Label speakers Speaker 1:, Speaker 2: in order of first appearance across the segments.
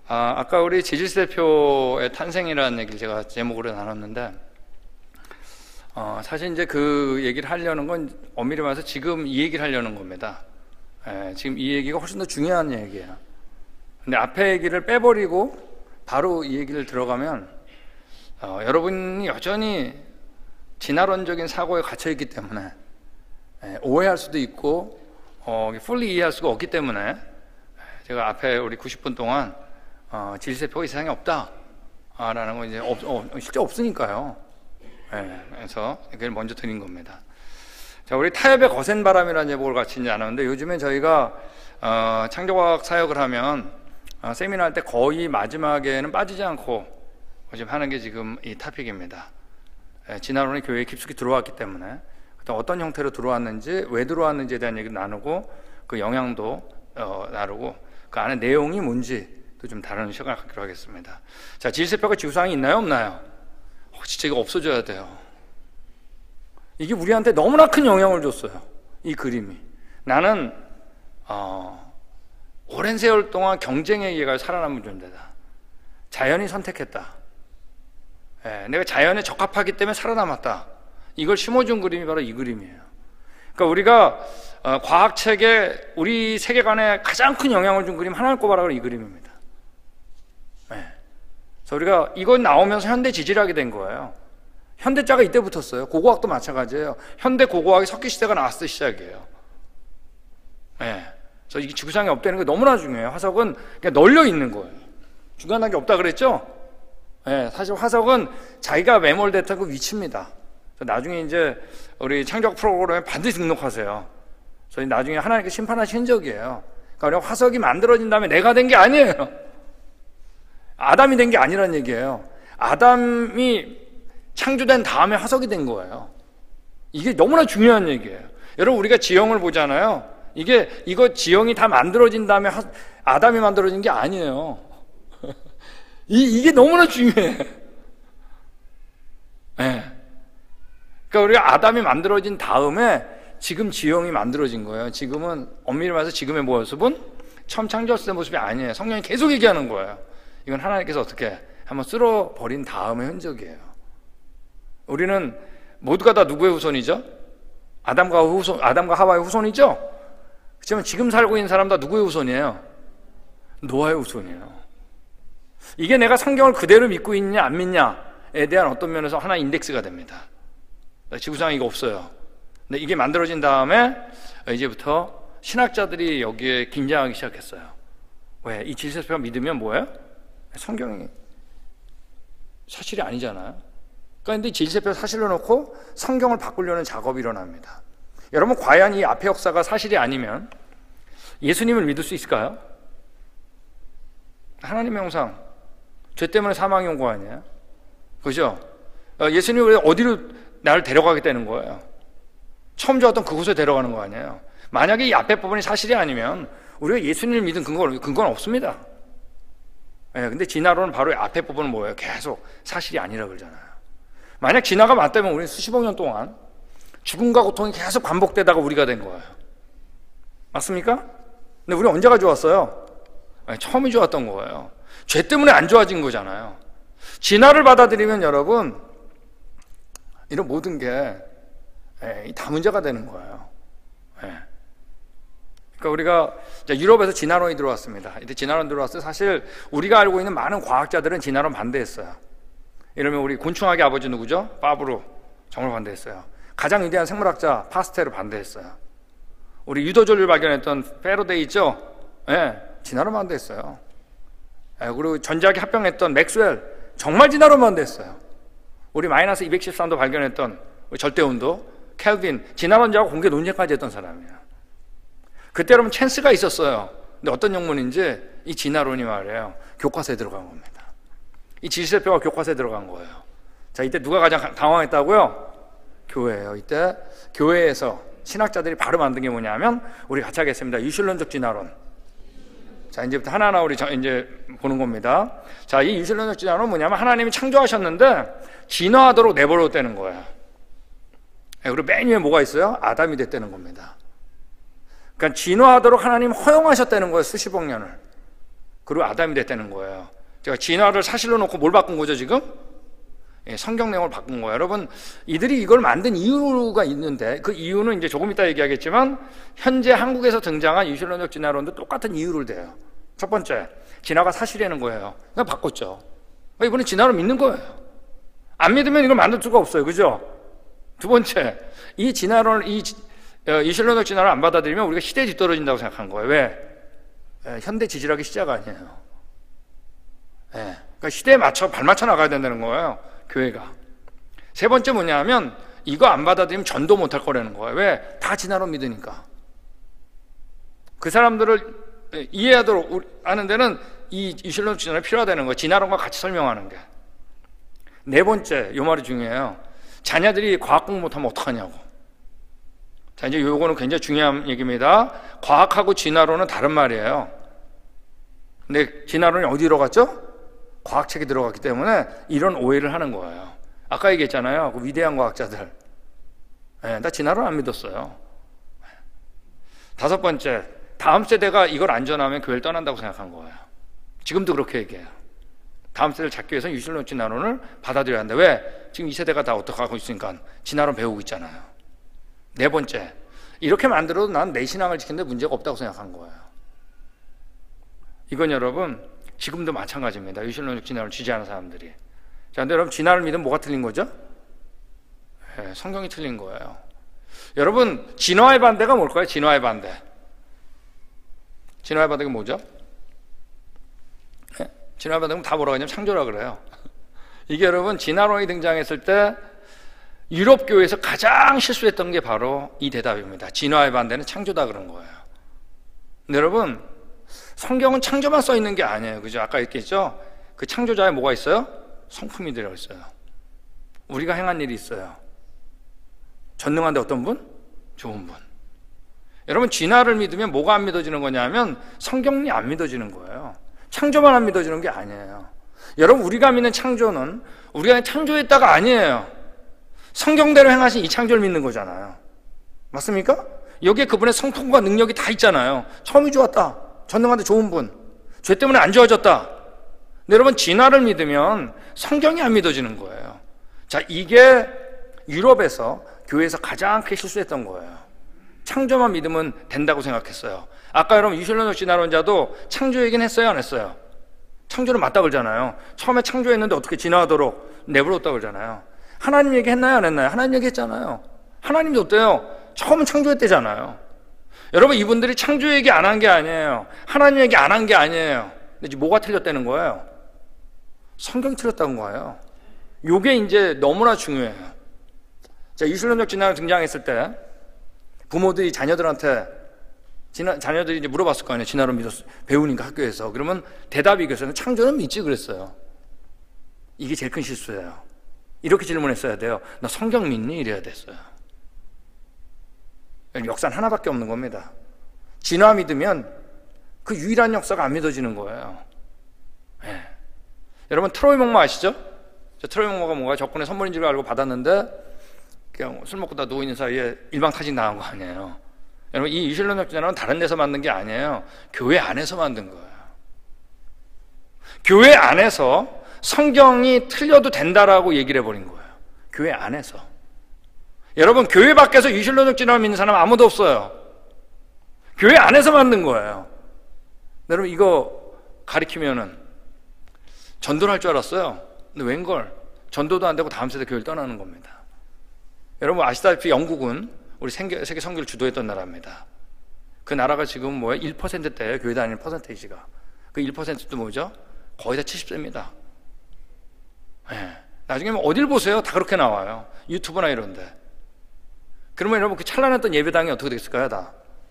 Speaker 1: 아까 우리 지질세표의 탄생이라는 얘기를 제가 제목으로 나눴는데, 사실 이제 그 얘기를 하려는 건 엄밀히 말해서 지금 이 얘기를 하려는 겁니다. 지금 이 얘기가 훨씬 더 중요한 얘기예요. 근데 앞에 얘기를 빼버리고 바로 이 얘기를 들어가면 여러분이 여전히 진화론적인 사고에 갇혀있기 때문에 오해할 수도 있고 fully 이해할 수가 없기 때문에 제가 앞에 우리 90분 동안 질세표가 이 세상에 없다 라는 건 이제 실제 없으니까요. 그래서 이걸 먼저 드린 겁니다. 자, 우리 타협의 거센 바람이라는 제목을 같이 이제 나눴는데, 요즘에 저희가 창조과학 사역을 하면 세미나 할 때 거의 마지막에는 빠지지 않고 지금 하는 게 지금 이 토픽입니다. 진화론이 교회에 깊숙이 들어왔기 때문에 어떤 형태로 들어왔는지, 왜 들어왔는지에 대한 얘기를 나누고, 그 영향도 나누고, 그 안에 내용이 뭔지도 좀 다루는 시간을 갖기로 하겠습니다. 자, 질세표가 지구상에 있나요, 없나요? 진짜 이거 없어져야 돼요. 이게 우리한테 너무나 큰 영향을 줬어요, 이 그림이. 나는 오랜 세월 동안 경쟁에 의해 살아남은 존재다. 자연이 선택했다. 내가 자연에 적합하기 때문에 살아남았다. 이걸 심어준 그림이 바로 이 그림이에요. 그러니까 우리가 과학책에 우리 세계관에 가장 큰 영향을 준 그림 하나를 꼽아라, 이 그림입니다. 그래서 우리가 이거 나오면서 현대 지질학이 된 거예요. 현대자가 이때 붙었어요. 고고학도 마찬가지예요. 현대 고고학이 석기 시대가 나왔을 때 시작이에요. 그래서 이게 지구상에 없다는 게 너무나 중요해요. 화석은 그냥 널려 있는 거예요. 중간 단계 없다 그랬죠? 사실 화석은 자기가 매몰됐던 그 위치입니다. 나중에 이제 우리 창조학 프로그램에 반드시 등록하세요. 저희 나중에 하나님께 심판하신 흔적이에요. 그러니까 우리가 화석이 만들어진 다음에 내가 된 게 아니에요. 아담이 된 게 아니란 얘기예요. 아담이 창조된 다음에 화석이 된 거예요. 이게 너무나 중요한 얘기예요. 여러분, 우리가 지형을 보잖아요. 이거 지형이 다 만들어진 다음에 아담이 만들어진 게 아니에요. 이게 너무나 중요해. 그러니까 우리가 아담이 만들어진 다음에 지금 지형이 만들어진 거예요. 지금은 엄밀히 말해서 지금의 모습은 처음 창조했을 때 모습이 아니에요. 성령이 계속 얘기하는 거예요. 이건 하나님께서 어떻게 한번 쓸어버린 다음의 흔적이에요. 우리는 모두가 다 누구의 후손이죠? 아담과 하와의 후손이죠? 그렇지만 지금 살고 있는 사람 다 누구의 후손이에요? 노아의 후손이에요. 이게 내가 성경을 그대로 믿고 있냐 안 믿냐에 대한 어떤 면에서 하나의 인덱스가 됩니다. 지구상에 이거 없어요. 근데 이게 만들어진 다음에 이제부터 신학자들이 여기에 긴장하기 시작했어요. 왜? 이 질세표가 믿으면 뭐예요? 성경이 사실이 아니잖아요. 그런데 질세표 사실로 놓고 성경을 바꾸려는 작업이 일어납니다. 여러분, 과연 이 앞의 역사가 사실이 아니면 예수님을 믿을 수 있을까요? 하나님의 형상, 죄 때문에 사망이 온 거 아니에요? 그죠? 예수님이 왜 어디로 나를 데려가겠다는 거예요? 처음 좋았던 그곳에 데려가는 거 아니에요? 만약에 이 앞에 부분이 사실이 아니면 우리가 예수님을 믿은 근거는 없습니다. 근데 진화론은 바로 앞에 부분은 뭐예요? 계속 사실이 아니라 그러잖아요. 만약 진화가 맞다면 우리는 수십억 년 동안 죽음과 고통이 계속 반복되다가 우리가 된 거예요. 맞습니까? 근데 우리는 언제가 좋았어요? 처음이 좋았던 거예요. 죄 때문에 안 좋아진 거잖아요. 진화를 받아들이면 여러분, 이런 모든 게 다 문제가 되는 거예요. 그러니까 우리가 유럽에서 진화론이 들어왔습니다. 이때 진화론 들어왔어요. 사실 우리가 알고 있는 많은 과학자들은 진화론 반대했어요. 이러면 우리 곤충학의 아버지 누구죠? 파브로 정말 반대했어요. 가장 위대한 생물학자 파스텔을 반대했어요. 우리 유도절을 발견했던 페로데이 있죠? 진화론 반대했어요. 그리고 전자기 합병했던 맥스웰 정말 진화론 반대했어요. 우리 마이너스 213도 발견했던 절대온도 켈빈 진화론자하고 공개 논쟁까지 했던 사람이에요. 그때 여러분 찬스가 있었어요. 근데 어떤 영문인지 이 진화론이 말이에요, 교과서에 들어간 겁니다. 이 질세표가 교과서에 들어간 거예요. 자, 이때 누가 가장 당황했다고요? 교회예요. 이때 교회에서 신학자들이 바로 만든 게 뭐냐면, 우리 같이 하겠습니다. 유실론적 진화론. 자, 이제부터 하나하나 우리 이제 보는 겁니다. 자, 이 유실론적 진화론은 뭐냐면, 하나님이 창조하셨는데 진화하도록 내버려뒀다는 거예요. 그리고 맨 위에 뭐가 있어요? 아담이 됐다는 겁니다. 그러니까 진화하도록 하나님 허용하셨다는 거예요. 수십억 년을. 그리고 아담이 됐다는 거예요. 제가 진화를 사실로 놓고 뭘 바꾼 거죠 지금? 성경 내용을 바꾼 거예요. 여러분, 이들이 이걸 만든 이유가 있는데 그 이유는 이제 조금 이따 얘기하겠지만 현재 한국에서 등장한 유실론적 진화론도 똑같은 이유를 대요. 첫 번째, 진화가 사실이라는 거예요. 그냥 바꿨죠. 이번에 진화를 믿는 거예요. 안 믿으면 이걸 만들 수가 없어요. 그죠? 두 번째, 이 진화론을, 유실론적 진화를 안 받아들이면 우리가 시대에 뒤떨어진다고 생각한 거예요. 왜? 현대 지질학의 시작 아니에요. 그러니까 시대에 맞춰 발맞춰 나가야 된다는 거예요. 교회가. 세 번째 뭐냐면 이거 안 받아들이면 전도 못할 거라는 거예요. 왜? 다 진화론 믿으니까. 그 사람들을 이해하도록 하는 데는 이 유실론적 진화가 필요하다는 거예요. 진화론과 같이 설명하는 게. 네 번째, 요 말이 중요해요. 자녀들이 과학 공부 못하면 어떡하냐고. 자, 이제 요거는 굉장히 중요한 얘기입니다. 과학하고 진화론은 다른 말이에요. 근데 진화론이 어디로 갔죠? 과학책에 들어갔기 때문에 이런 오해를 하는 거예요. 아까 얘기했잖아요. 그 위대한 과학자들. 나 진화론 안 믿었어요. 다섯 번째, 다음 세대가 이걸 안 전하면 교회를 떠난다고 생각한 거예요. 지금도 그렇게 얘기해요. 다음 세대를 잡기 위해서는 유실론 진화론을 받아들여야 한다. 왜? 지금 이 세대가 다 어떻게 하고 있으니까 진화론 배우고 있잖아요. 네 번째, 이렇게 만들어도 난 내 신앙을 지키는데 문제가 없다고 생각한 거예요. 이건 여러분 지금도 마찬가지입니다. 유실론적 진화를 지지하는 사람들이. 자, 근데 여러분 진화를 믿으면 뭐가 틀린 거죠? 성경이 틀린 거예요. 여러분 진화의 반대가 뭘까요? 진화의 반대. 진화의 반대가 뭐죠? 진화의 반대는 다 뭐라고 하냐면 창조라 그래요. 이게 여러분 진화론이 등장했을 때 유럽 교회에서 가장 실수했던 게 바로 이 대답입니다. 진화의 반대는 창조다 그런 거예요. 근데 여러분 성경은 창조만 써 있는 게 아니에요. 그죠? 아까 얘기했죠? 그 창조자에 뭐가 있어요? 성품이 들어 있어요. 우리가 행한 일이 있어요. 전능한데 어떤 분? 좋은 분. 여러분 진화를 믿으면 뭐가 안 믿어지는 거냐면 성경이 안 믿어지는 거예요. 창조만 안 믿어지는 게 아니에요. 여러분 우리가 믿는 창조는 우리가 창조했다가 아니에요. 성경대로 행하신 이 창조를 믿는 거잖아요. 맞습니까? 여기에 그분의 성품과 능력이 다 있잖아요. 처음이 좋았다. 전능한데 좋은 분. 죄 때문에 안 좋아졌다. 근데 여러분 진화를 믿으면 성경이 안 믿어지는 거예요. 자, 이게 유럽에서 교회에서 가장 크게 실수했던 거예요. 창조만 믿으면 된다고 생각했어요. 아까 여러분 유실론적 진화론자도 창조 얘기는 했어요, 안 했어요? 창조는 맞다 그러잖아요. 처음에 창조했는데 어떻게 진화하도록 내버렸다 그러잖아요. 하나님 얘기했나요, 안 했나요? 하나님 얘기했잖아요. 하나님도 어때요? 처음은 창조했대잖아요. 여러분 이분들이 창조 얘기 안 한 게 아니에요. 하나님 얘기 안 한 게 아니에요. 근데 이제 뭐가 틀렸다는 거예요? 성경이 틀렸다는 거예요. 요게 이제 너무나 중요해요. 자, 유실론적 진화가 등장했을 때 부모들이 자녀들한테 자녀들이 이제 물어봤을 거 아니에요. 진화론 배우니까 학교에서. 그러면 대답이 이거였어요. 창조는 믿지 그랬어요. 이게 제일 큰 실수예요. 이렇게 질문했어야 돼요. 너 성경 믿니? 이래야 됐어요. 역사는 하나밖에 없는 겁니다. 진화 믿으면 그 유일한 역사가 안 믿어지는 거예요. 여러분 트로이 목마 아시죠? 트로이 목마가 뭔가 적군의 선물인 줄 알고 받았는데 그냥 술 먹고 다 누워있는 사이에 일방타진 나간 거 아니에요. 여러분 이 유실론적 진화는 다른 데서 만든 게 아니에요. 교회 안에서 만든 거예요. 교회 안에서 성경이 틀려도 된다라고 얘기를 해버린 거예요. 교회 안에서. 여러분 교회 밖에서 유실론적 진화를 믿는 사람 아무도 없어요. 교회 안에서 만든 거예요. 여러분 이거 가리키면은 전도를 할 줄 알았어요. 근데 웬걸 전도도 안 되고 다음 세대 교회를 떠나는 겁니다. 여러분 아시다시피 영국은 우리 세계 선교를 주도했던 나라입니다. 그 나라가 지금 뭐예요? 1%대예요. 교회 다니는 퍼센테이지가. 그 1%도 뭐죠? 거의 다 70세입니다. 나중에 뭐 어딜 보세요? 다 그렇게 나와요. 유튜브나 이런데. 그러면 여러분 그 찬란했던 예배당이 어떻게 됐을까요? 다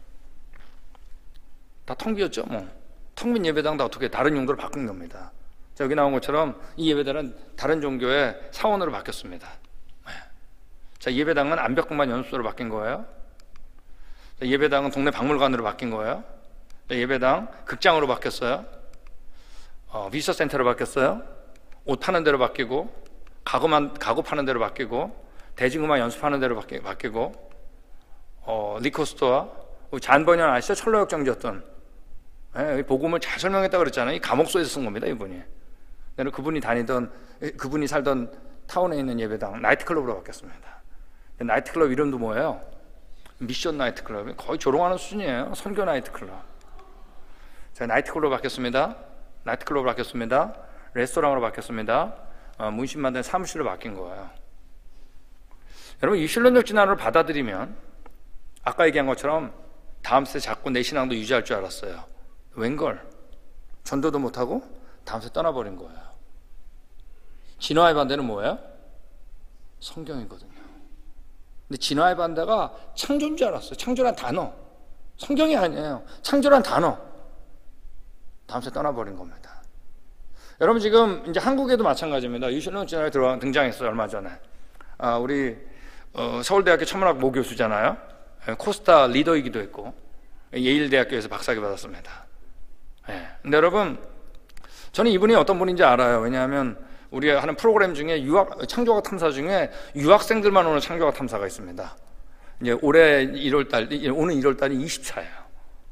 Speaker 1: 텅 비었죠. 뭐 텅 빈 예배당 다 어떻게 다른 용도로 바꾼 겁니다. 자, 여기 나온 것처럼 이 예배당은 다른 종교의 사원으로 바뀌었습니다. 자, 예배당은 암벽공반 연습소로 바뀐 거예요. 자, 예배당은 동네 박물관으로 바뀐 거예요. 자, 예배당 극장으로 바뀌었어요. 비서 센터로 바뀌었어요. 옷 파는 데로 바뀌고 가구 파는 데로 바뀌고 대중음악 연습하는 데로 바뀌고 리코스토어 잔번연 아시죠? 철로역 정지였던 예, 복음을 잘 설명했다고 그랬잖아요. 이 감옥소에서 쓴 겁니다, 이분이. 나는 그분이 살던 타운에 있는 예배당 나이트클럽으로 바뀌었습니다. 나이트클럽 이름도 뭐예요? 미션 나이트클럽. 거의 조롱하는 수준이에요. 선교 나이트클럽. 자, 나이트클럽으로 바뀌었습니다. 나이트클럽으로 바뀌었습니다. 레스토랑으로 바뀌었습니다. 문신 만든 사무실로 바뀐 거예요. 여러분, 이 신론적 진화를 받아들이면 아까 얘기한 것처럼 다음 세대 자꾸 내 신앙도 유지할 줄 알았어요. 웬걸? 전도도 못하고 다음 세대 떠나버린 거예요. 진화의 반대는 뭐예요? 성경이거든요. 근데 진화의 반대가 창조인 줄 알았어요. 창조란 단어. 성경이 아니에요. 창조란 단어. 다음 세대 떠나버린 겁니다. 여러분, 지금 이제 한국에도 마찬가지입니다. 유신론 진화가 등장했어요, 얼마 전에. 우리 서울대학교 천문학 모 교수잖아요. 코스타 리더이기도 했고 예일대학교에서 박사학위 받았습니다. 근데 여러분, 저는 이분이 어떤 분인지 알아요. 왜냐하면 우리 하는 프로그램 중에 창조학 탐사 중에 유학생들만 오는 창조학 탐사가 있습니다. 이제 오늘 1월달이 20차예요.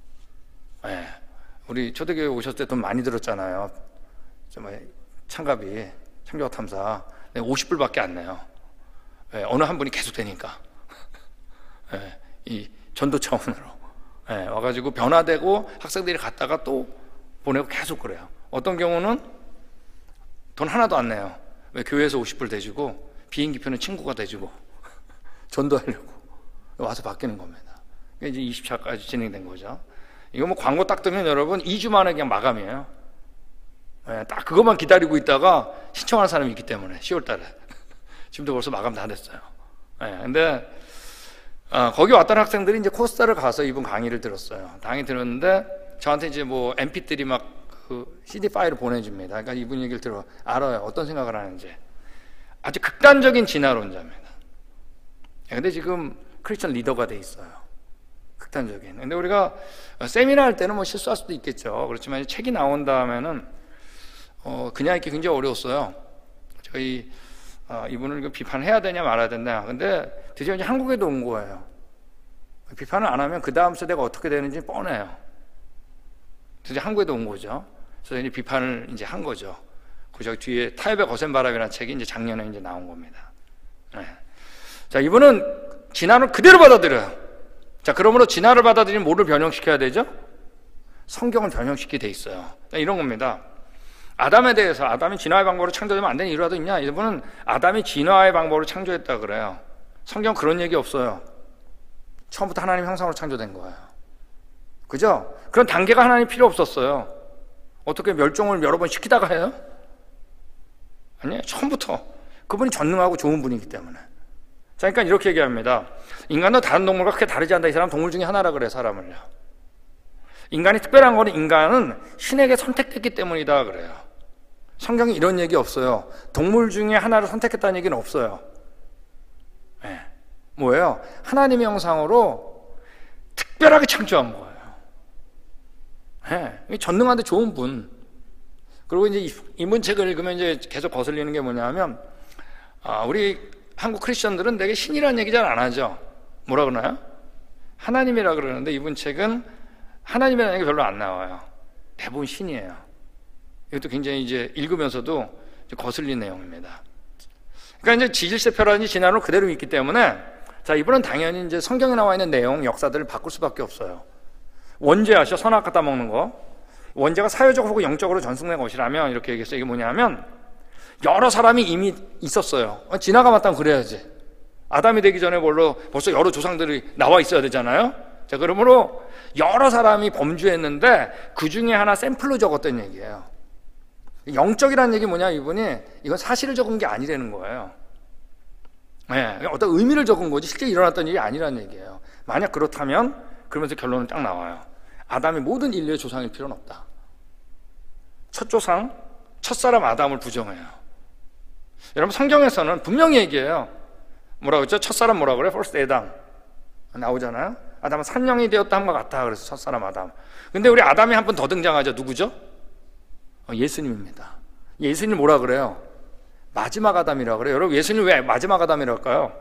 Speaker 1: 우리 초대교회 오셨을 때 돈 많이 들었잖아요. 참가비, 창조학 탐사 50불밖에 안 내요. 어느 한 분이 계속 되니까. 이 전도 차원으로 와가지고 변화되고 학생들이 갔다가 또 보내고 계속 그래요. 어떤 경우는 돈 하나도 안 내요. 왜? 교회에서 50불 대주고 비행기표는 친구가 대주고 전도하려고 와서 바뀌는 겁니다. 이제 20차까지 진행된 거죠. 이거 뭐 광고 딱 뜨면 여러분 2주 만에 그냥 마감이에요. 딱 그것만 기다리고 있다가 신청하는 사람이 있기 때문에 10월 달에 지금도 벌써 마감 다 됐어요. 근데 거기 왔던 학생들이 이제 코스타를 가서 이분 강의를 들었어요. 강의 들었는데 저한테 이제 뭐 MP3 막 그 CD 파일을 보내줍니다. 그러니까 이분 얘기를 들어 알아요. 어떤 생각을 하는지. 아주 극단적인 진화론자입니다. 근데 지금 크리스천 리더가 돼 있어요. 극단적인. 근데 우리가 세미나 할 때는 뭐 실수할 수도 있겠죠. 그렇지만 책이 나온 다음에는 그냥 읽기 굉장히 어려웠어요. 저희 이분을 비판해야 되냐 말아야 되냐. 근데 드디어 이제 한국에도 온 거예요. 비판을 안 하면 그 다음 세대가 어떻게 되는지 뻔해요. 드디어 한국에도 온 거죠. 그래서 이제 비판을 이제 한 거죠. 그 저 뒤에 타협의 거센 바람이라는 책이 이제 작년에 이제 나온 겁니다. 자, 이분은 진화를 그대로 받아들여요. 자, 그러므로 진화를 받아들이면 뭐를 변형시켜야 되죠? 성경을 변형시키게 돼 있어요. 이런 겁니다. 아담에 대해서 아담이 진화의 방법으로 창조되면 안 되는 이유라도 있냐? 이분은 아담이 진화의 방법으로 창조했다 그래요. 성경 그런 얘기 없어요. 처음부터 하나님 형상으로 창조된 거예요. 그죠? 그런 단계가 하나님 필요 없었어요. 어떻게 멸종을 여러 번 시키다가 해요? 아니에요. 처음부터 그분이 전능하고 좋은 분이기 때문에. 자, 그러니까 이렇게 얘기합니다. 인간도 다른 동물과 크게 다르지 않다. 이 사람 동물 중에 하나라 그래, 사람을요. 인간이 특별한 거는 인간은 신에게 선택됐기 때문이다 그래요. 성경에 이런 얘기 없어요. 동물 중에 하나를 선택했다는 얘기는 없어요. 뭐예요? 하나님의 형상으로 특별하게 창조한 거예요. 전능한데 좋은 분. 그리고 이제 이분 책을 읽으면 이제 계속 거슬리는 게 뭐냐면, 우리 한국 크리스천들은 되게 신이라는 얘기 잘 안 하죠. 뭐라 그러나요? 하나님이라 그러는데 이분 책은 하나님이라는 얘기 별로 안 나와요. 대부분 신이에요. 이것도 굉장히 이제 읽으면서도 이제 거슬리는 내용입니다. 그러니까 이제 지질세표라든지 진화를 그대로 있기 때문에, 자, 이분은 당연히 이제 성경에 나와 있는 내용, 역사들을 바꿀 수밖에 없어요. 원죄 아시죠? 선악 갖다 먹는 거. 원죄가 사회적으로 혹은 영적으로 전승된 것이라면 이렇게 얘기했어요. 이게 뭐냐면 여러 사람이 이미 있었어요. 진화가 맞다면 그래야지. 아담이 되기 전에 벌써 여러 조상들이 나와 있어야 되잖아요. 자, 그러므로 여러 사람이 범죄했는데 그 중에 하나 샘플로 적었던 얘기예요. 영적이라는 얘기 뭐냐, 이분이 이건 사실을 적은 게 아니라는 거예요. 어떤 의미를 적은 거지 실제 일어났던 일이 아니라는 얘기예요. 만약 그렇다면 그러면서 결론은 딱 나와요. 아담이 모든 인류의 조상일 필요는 없다. 첫 조상, 첫사람 아담을 부정해요. 여러분, 성경에서는 분명히 얘기해요. 뭐라고 했죠? 첫사람 뭐라고 그래? First Adam 나오잖아요. 아담은 산령이 되었다 함과 같다. 그래서 첫사람 아담. 근데 우리 아담이 한 번 더 등장하죠. 누구죠? 예수님입니다. 예수님 뭐라 그래요? 마지막 아담이라고 그래요. 여러분, 예수님 왜 마지막 아담이라고 할까요?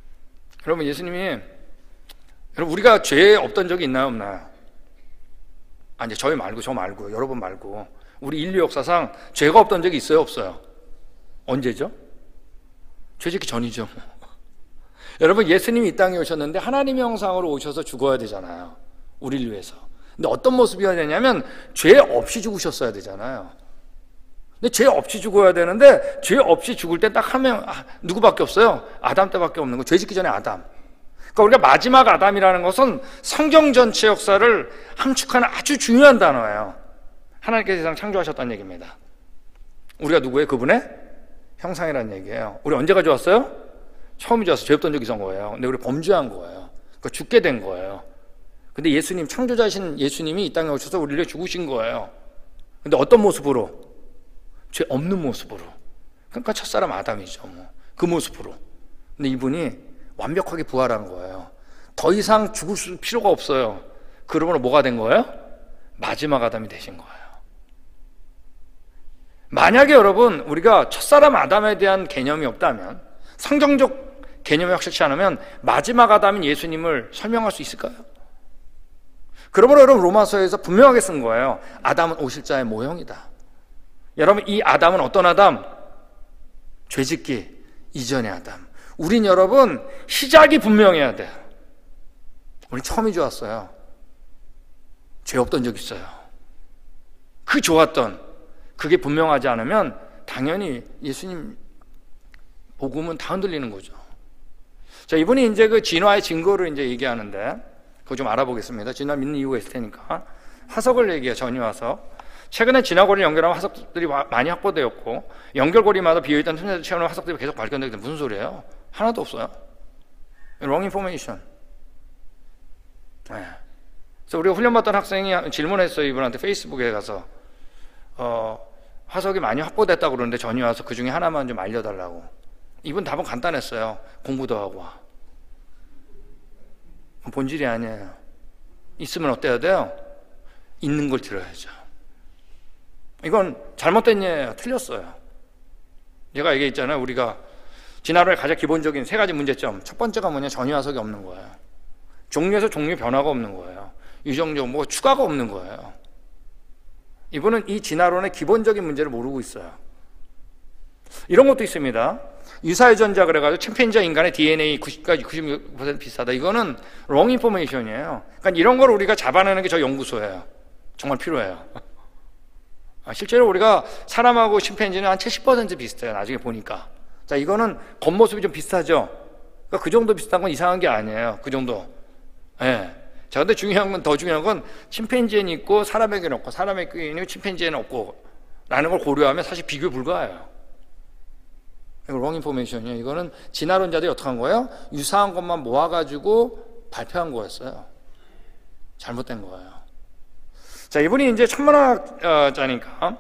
Speaker 1: 여러분, 예수님이, 여러분, 우리가 죄에 없던 적이 있나요, 없나요? 이제 저희 말고 저 말고 여러분 말고 우리 인류 역사상 죄가 없던 적이 있어요, 없어요? 언제죠? 죄짓기 전이죠. 여러분, 예수님이 이 땅에 오셨는데 하나님의 형상으로 오셔서 죽어야 되잖아요, 우리를 위해서. 근데 어떤 모습이어야 되냐면 죄 없이 죽으셨어야 되잖아요. 근데 죄 없이 죽어야 되는데 죄 없이 죽을 때 딱 한 명, 누구밖에 없어요? 아담 때밖에 없는 거. 죄 짓기 전에 아담. 그러니까 우리가 마지막 아담이라는 것은 성경 전체 역사를 함축하는 아주 중요한 단어예요. 하나님께서 세상 창조하셨다는 얘기입니다. 우리가 누구예요? 그분의 형상이라는 얘기예요. 우리 언제 가져왔어요? 처음이 좋아서 죄 없던 적이 있었던 거예요. 근데 우리 범죄한 거예요. 그러니까 죽게 된 거예요. 근데 예수님, 창조자신 예수님이 이 땅에 오셔서 우리를 위해 죽으신 거예요. 근데 어떤 모습으로? 죄 없는 모습으로. 그러니까 첫사람 아담이죠, 뭐. 그 모습으로. 근데 이분이 완벽하게 부활한 거예요. 더 이상 죽을 필요가 없어요. 그러므로 뭐가 된 거예요? 마지막 아담이 되신 거예요. 만약에 여러분, 우리가 첫사람 아담에 대한 개념이 없다면, 성경적 개념이 확실치 않으면 마지막 아담인 예수님을 설명할 수 있을까요? 그러므로 여러분, 로마서에서 분명하게 쓴 거예요. 아담은 오실 자의 모형이다. 여러분, 이 아담은 어떤 아담? 죄짓기 이전의 아담. 우린 여러분, 시작이 분명해야 돼요. 우린 처음이 좋았어요. 죄 없던 적 있어요. 그 좋았던, 그게 분명하지 않으면 당연히 예수님 복음은 다 흔들리는 거죠. 자, 이분이 이제 그 진화의 증거를 이제 얘기하는데, 그거 좀 알아보겠습니다. 진화 믿는 이유가 있을 테니까. 화석을 얘기해요, 전이화석. 최근에 진화고리를 연결하면 화석들이 많이 확보되었고, 연결고리마다 비어있던 틈새를 채우는 화석들이 계속 발견되게 된 무슨 소리예요? 하나도 없어요. wrong information. 네. 그래서 우리가 훈련받던 학생이 질문했어요, 이분한테. 페이스북에 가서 화석이 많이 확보됐다고 그러는데 전이 와서 그 중에 하나만 좀 알려달라고. 이분 답은 간단했어요. 공부도 하고 와. 본질이 아니에요. 있으면 어때야 돼요? 있는 걸 들어야죠. 이건 잘못된 예예요. 틀렸어요. 제가 얘기했잖아요. 우리가 진화론의 가장 기본적인 세 가지 문제점. 첫 번째가 뭐냐? 전이화석이 없는 거예요. 종류에서 종류 변화가 없는 거예요. 유전적 뭐 추가가 없는 거예요. 이분은 이 진화론의 기본적인 문제를 모르고 있어요. 이런 것도 있습니다. 유사유전자 그래가지고 침팬지와 인간의 DNA 90까지 96% 비슷하다. 이거는 wrong information이에요. 그러니까 이런 걸 우리가 잡아내는 게 저 연구소예요. 정말 필요해요. 실제로 우리가 사람하고 침팬지는 한 70% 비슷해요. 나중에 보니까. 자, 이거는 겉모습이 좀 비슷하죠. 그러니까 그 정도 비슷한 건 이상한 게 아니에요. 그 정도. 예. 자, 근데 더 중요한 건 침팬지에는 있고 사람에게는 없고 사람에게는 있고 침팬지에는 없고 라는 걸 고려하면 사실 비교 불가해요. 이거 wrong information이에요. 이거는 진화론자들이 어떻게 한 거예요? 유사한 것만 모아가지고 발표한 거였어요. 잘못된 거예요. 자, 이분이 이제 천문학자니까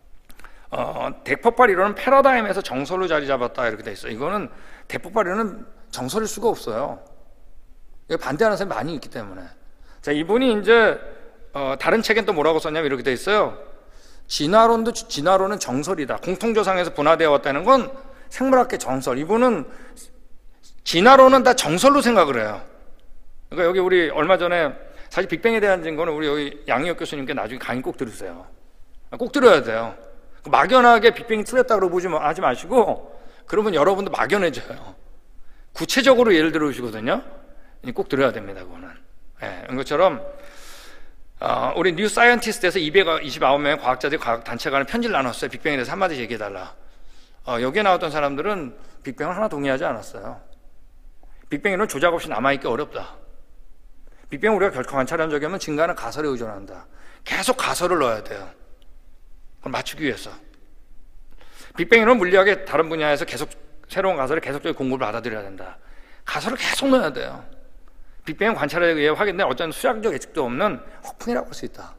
Speaker 1: 대폭발 이론은 패러다임에서 정설로 자리 잡았다 이렇게 돼 있어요. 이거는 대폭발 이론은 정설일 수가 없어요. 이거 반대하는 사람이 많이 있기 때문에. 자, 이분이 이제 다른 책엔 또 뭐라고 썼냐면 이렇게 돼 있어요. 진화론은 정설이다. 공통조상에서 분화되어 왔다는 건 생물학계 정설. 이분은 진화론은 다 정설로 생각을 해요. 그러니까 여기 우리 얼마 전에 사실 빅뱅에 대한 증거는 우리 여기 양희혁 교수님께 나중에 강의 꼭 들으세요. 꼭 들어야 돼요. 막연하게 빅뱅이 틀렸다고 하지 마시고, 그러면 여러분도 막연해져요. 구체적으로 예를 들어 주시거든요. 꼭 들어야 됩니다, 그거는. 예, 이런 것처럼 우리 뉴 사이언티스트에서 229명의 과학자들이 과학단체 간에 편지를 나눴어요. 빅뱅에 대해서 한마디 얘기해달라. 여기에 나왔던 사람들은 빅뱅을 하나 동의하지 않았어요. 빅뱅에는 조작 없이 남아있기 어렵다. 빅뱅을 우리가 결코 관찰한 적이 없는 증가하는 가설에 의존한다. 계속 가설을 넣어야 돼요. 그걸 맞추기 위해서. 빅뱅에는 물리학의 다른 분야에서 계속 새로운 가설을 계속적인 공부를 받아들여야 된다. 가설을 계속 넣어야 돼요. 빅뱅 관찰에 의해 확인된 어떤 수학적 예측도 없는 허풍이라고 할 수 있다.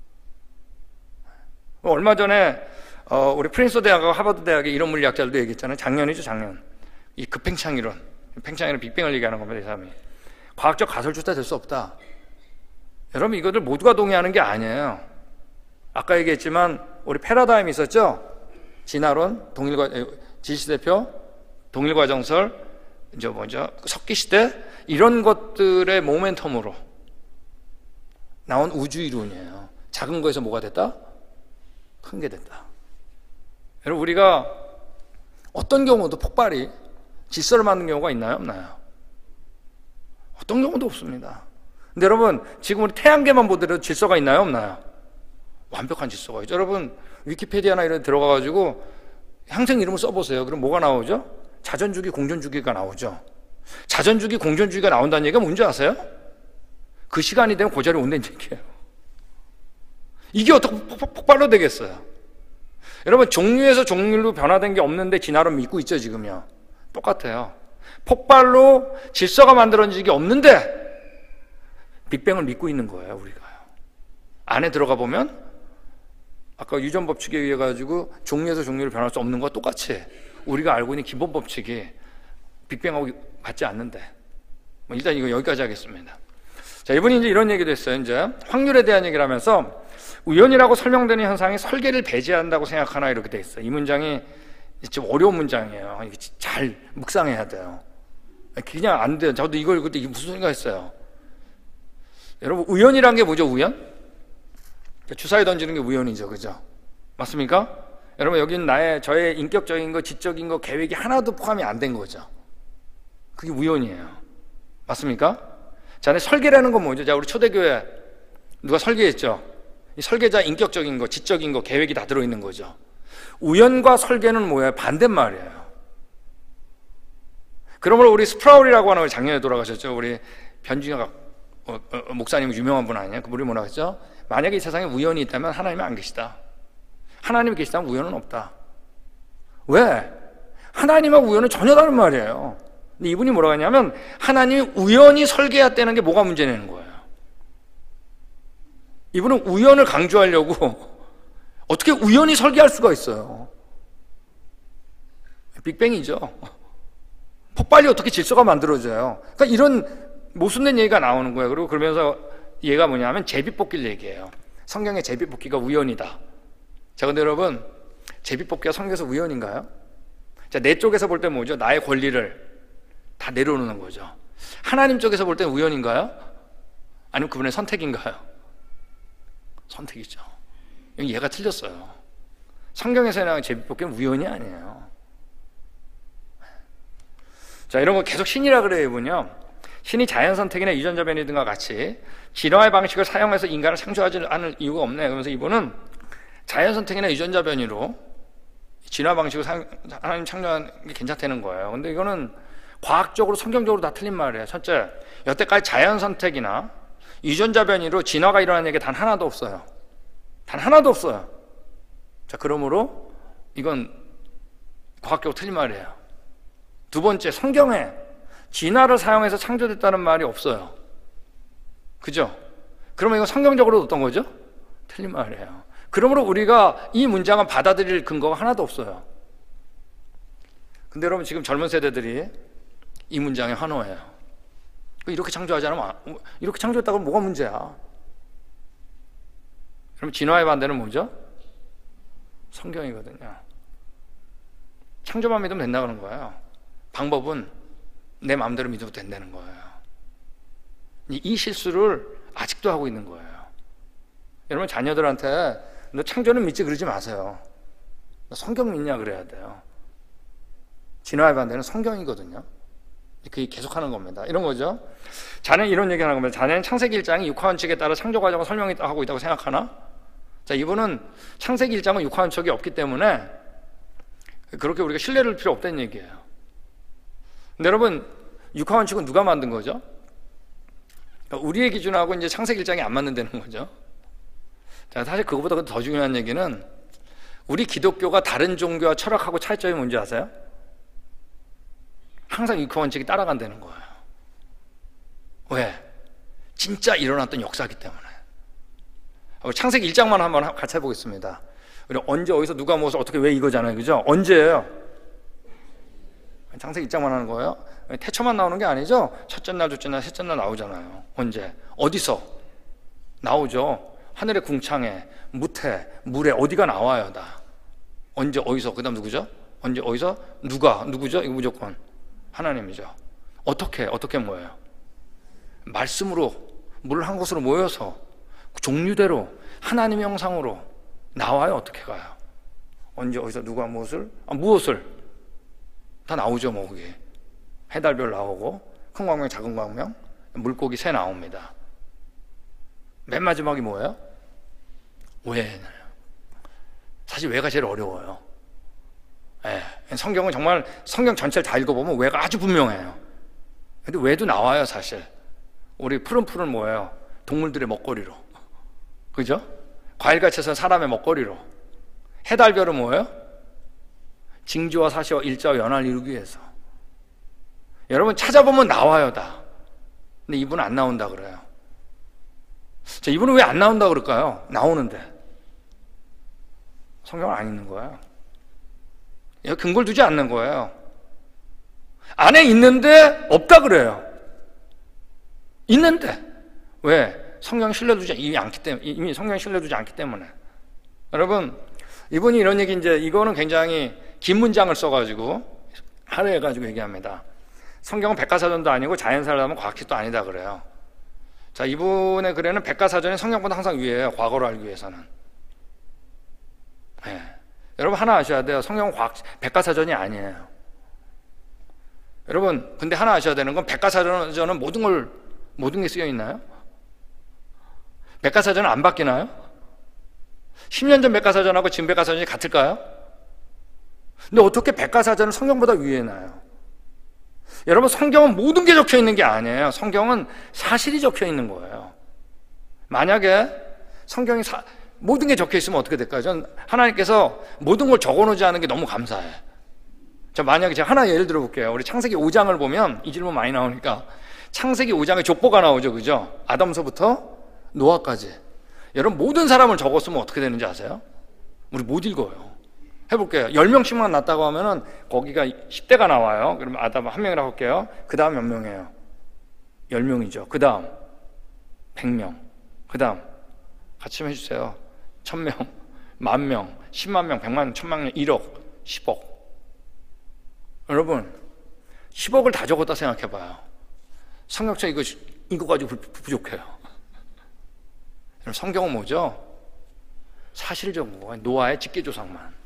Speaker 1: 얼마 전에 우리 프린스 대학과 하버드 대학의 이론 물리학자들도 얘기했잖아요. 작년이죠, 작년. 이 급팽창 이론. 팽창이론 빅뱅을 얘기하는 겁니다, 이 사람이. 과학적 가설조차 될 수 없다. 여러분, 이것들 모두가 동의하는 게 아니에요. 아까 얘기했지만 우리 패러다임이 있었죠. 진화론, 지시대표, 동일과정설, 이제 먼저 석기시대, 이런 것들의 모멘텀으로 나온 우주 이론이에요. 작은 거에서 뭐가 됐다? 큰 게 됐다. 여러분, 우리가 어떤 경우도 폭발이 질서를 만드는 경우가 있나요? 없나요? 어떤 경우도 없습니다. 근데 여러분, 지금 우리 태양계만 보더라도 질서가 있나요? 없나요? 완벽한 질서가 있죠. 여러분, 위키페디아나 이런 데 들어가가지고 항생 이름을 써보세요. 그럼 뭐가 나오죠? 자전주기, 공전주기가 나오죠. 자전주기, 공전주기가 나온다는 얘기가 뭔지 아세요? 그 시간이 되면 그 자리에 온다는 얘기예요. 이게 어떻게 폭발로 되겠어요? 여러분, 종류에서 종류로 변화된 게 없는데 진화론 믿고 있죠, 지금요? 똑같아요. 폭발로 질서가 만들어진 게 없는데 빅뱅을 믿고 있는 거예요, 우리가요. 안에 들어가 보면 아까 유전 법칙에 의해 가지고 종류에서 종류를 변할 수 없는 것과 똑같이 우리가 알고 있는 기본 법칙이 빅뱅하고 같지 않는데, 일단 이거 여기까지 하겠습니다. 자, 이분이 이제 이런 얘기도 했어요. 이제 확률에 대한 얘기를 하면서 우연이라고 설명되는 현상이 설계를 배제한다고 생각하나, 이렇게 돼 있어요. 이 문장이 좀 어려운 문장이에요. 이게 잘 묵상해야 돼요. 그냥 안 돼요. 저도 이걸 그때 이게 무슨 소리가 했어요. 여러분, 우연이란 게 뭐죠? 우연? 주사위 던지는 게 우연이죠, 그죠? 맞습니까? 여러분, 여기는 저의 인격적인 거, 지적인 거, 계획이 하나도 포함이 안 된 거죠. 그게 우연이에요. 맞습니까? 자, 설계라는 건 뭐죠? 자, 우리 초대교회 누가 설계했죠? 이 설계자 인격적인 거, 지적인 거, 계획이 다 들어있는 거죠. 우연과 설계는 뭐예요? 반대말이에요. 그러므로 우리 스프라울이라고 하는, 작년에 돌아가셨죠? 우리 변준혁 목사님, 유명한 분 아니에요? 그분이 뭐라고 했죠? 만약에 이 세상에 우연이 있다면 하나님이 안 계시다. 하나님이 계시다면 우연은 없다. 왜? 하나님하고 우연은 전혀 다른 말이에요. 근데 이분이 뭐라고 하냐면 하나님이 우연히 설계했다는 게 뭐가 문제냐는 거예요. 이분은 우연을 강조하려고 어떻게 우연히 설계할 수가 있어요? 빅뱅이죠. 폭발이 어떻게 질서가 만들어져요? 그러니까 이런 모순된 얘기가 나오는 거예요. 그리고 그러면서 얘가 뭐냐면 제비뽑기를 얘기해요. 성경의 제비뽑기가 우연이다. 자, 근데 여러분, 제비뽑기가 성경에서 우연인가요? 자, 내 쪽에서 볼 때 뭐죠? 나의 권리를 다 내려놓는 거죠. 하나님 쪽에서 볼 때 우연인가요? 아니면 그분의 선택인가요? 선택이죠. 얘가 틀렸어요. 성경에서 나오는 제비뽑기는 우연이 아니에요. 자, 이런 거 계속 신이라 그래요, 이분요. 신이 자연 선택이나 유전자 변이 등과 같이 진화의 방식을 사용해서 인간을 창조하지 않을 이유가 없네. 그러면서 이분은 자연 선택이나 유전자 변이로 진화 방식을 하나님 창조하는 게 괜찮다는 거예요. 근데 이거는 과학적으로, 성경적으로 다 틀린 말이에요. 첫째, 여태까지 자연 선택이나 유전자 변이로 진화가 일어난 얘기 단 하나도 없어요. 단 하나도 없어요. 자, 그러므로 이건 과학적으로 틀린 말이에요. 두 번째, 성경에 진화를 사용해서 창조됐다는 말이 없어요. 그죠? 그러면 이건 성경적으로 어떤 거죠? 틀린 말이에요. 그러므로 우리가 이 문장은 받아들일 근거가 하나도 없어요. 근데 여러분, 지금 젊은 세대들이 이 문장에 환호해요. 이렇게 창조하지 않으면, 이렇게 창조했다고 하면 뭐가 문제야? 그럼 진화의 반대는 뭐죠? 성경이거든요. 창조만 믿으면 된다는 거예요. 방법은 내 마음대로 믿어도 된다는 거예요. 이 실수를 아직도 하고 있는 거예요. 여러분, 자녀들한테 너 창조는 믿지 그러지 마세요. 너 성경 믿냐 그래야 돼요. 진화의 반대는 성경이거든요. 그게 계속하는 겁니다. 이런 거죠. 자네는 이런 얘기하는 겁니다. 자네는 창세기 1장이 육하원칙에 따라 창조 과정을 설명하고 있다고 생각하나? 자, 이분은 창세기 1장은 육하원칙이 없기 때문에 그렇게 우리가 신뢰를 필요 없다는 얘기예요. 근데 여러분, 육하원칙은 누가 만든 거죠? 우리의 기준하고 이제 창세기 1장이 안 맞는다는 거죠. 자, 사실 그것보다 더 중요한 얘기는 우리 기독교가 다른 종교와 철학하고 차이점이 뭔지 아세요? 항상 육하원칙이 따라간다는 거예요. 왜? 진짜 일어났던 역사이기 때문에. 창세기 1장만 한번 같이 해보겠습니다. 우리 언제 어디서 누가 무엇을 어떻게 왜 이거잖아요, 그죠? 언제예요? 창세기 1장만 하는 거예요. 태초만 나오는 게 아니죠. 첫째 날, 둘째 날, 셋째 날 나오잖아요. 언제? 어디서? 나오죠. 하늘의 궁창에, 무태, 물에 어디가 나와요, 다. 언제, 어디서? 그 다음 누구죠? 언제, 어디서? 누구죠? 이거 무조건 하나님이죠. 어떻게 뭐예요? 말씀으로 물 한 곳으로 모여서 종류대로 하나님의 형상으로 나와요. 어떻게 가요? 언제 어디서 누가 무엇을 다 나오죠. 뭐 그게 해달별 나오고 큰 광명 작은 광명 물고기 새 나옵니다. 맨 마지막이 뭐예요? 왜? 사실 왜가 제일 어려워요. 성경은 정말 성경 전체를 다 읽어보면 왜가 아주 분명해요. 근데 왜도 나와요. 사실 우리 푸른푸른 뭐예요? 동물들의 먹거리로, 그죠? 과일같이서 사람의 먹거리로. 해달별은 뭐예요? 징조와 사시와 일자와 연을 이루기 위해서. 여러분 찾아보면 나와요 다. 근데 이분은 안 나온다 그래요. 자, 이분은 왜 안 나온다 그럴까요? 나오는데 성경을 안 읽는 거예요. 근거를 두지 않는 거예요. 안에 있는데 없다 그래요. 있는데 왜? 성경 신뢰두지 않기 때문에. 이미 성경 신뢰두지 않기 때문에. 여러분 이분이 이런 얘기 이거는 굉장히 긴 문장을 써가지고 하려 해가지고 얘기합니다. 성경은 백과사전도 아니고 자연사를 하면 과학책도 아니다 그래요. 자, 이분의 글에는 백과사전이 성경보다 항상 위에요. 과거를 알기 위해서는. 여러분 하나 아셔야 돼요. 성경은 백과사전이 아니에요. 여러분 근데 하나 아셔야 되는 건 백과사전은 모든 게 쓰여 있나요? 백과사전은 안 바뀌나요? 10년 전 백과사전하고 지금 백과사전이 같을까요? 근데 어떻게 백과사전을 성경보다 위에 놔요? 여러분 성경은 모든 게 적혀 있는 게 아니에요. 성경은 사실이 적혀 있는 거예요. 만약에 성경이 모든 게 적혀 있으면 어떻게 될까요? 전 하나님께서 모든 걸 적어 놓지 않은 게 너무 감사해. 자, 만약에 제가 하나 예를 들어 볼게요. 우리 창세기 5장을 보면 이 질문 많이 나오니까 창세기 5장에 족보가 나오죠. 그죠? 아담서부터 노아까지. 여러분 모든 사람을 적었으면 어떻게 되는지 아세요? 우리 못 읽어요. 해볼게요. 10명씩만 났다고 하면은 거기가 10대가 나와요. 그러면 아담 한 명이라고 할게요. 그 다음 몇 명이에요? 10명이죠. 그 다음 100명. 그 다음 같이 좀 해주세요. 1000명, 10,000명, 10만 명, 100만 명, 1000만 명, 1억, 10억. 여러분 10억을 다 적었다 생각해봐요. 성경책 이거 가지고 부족해요. 성경은 뭐죠? 사실적인 거. 노아의 직계조상만.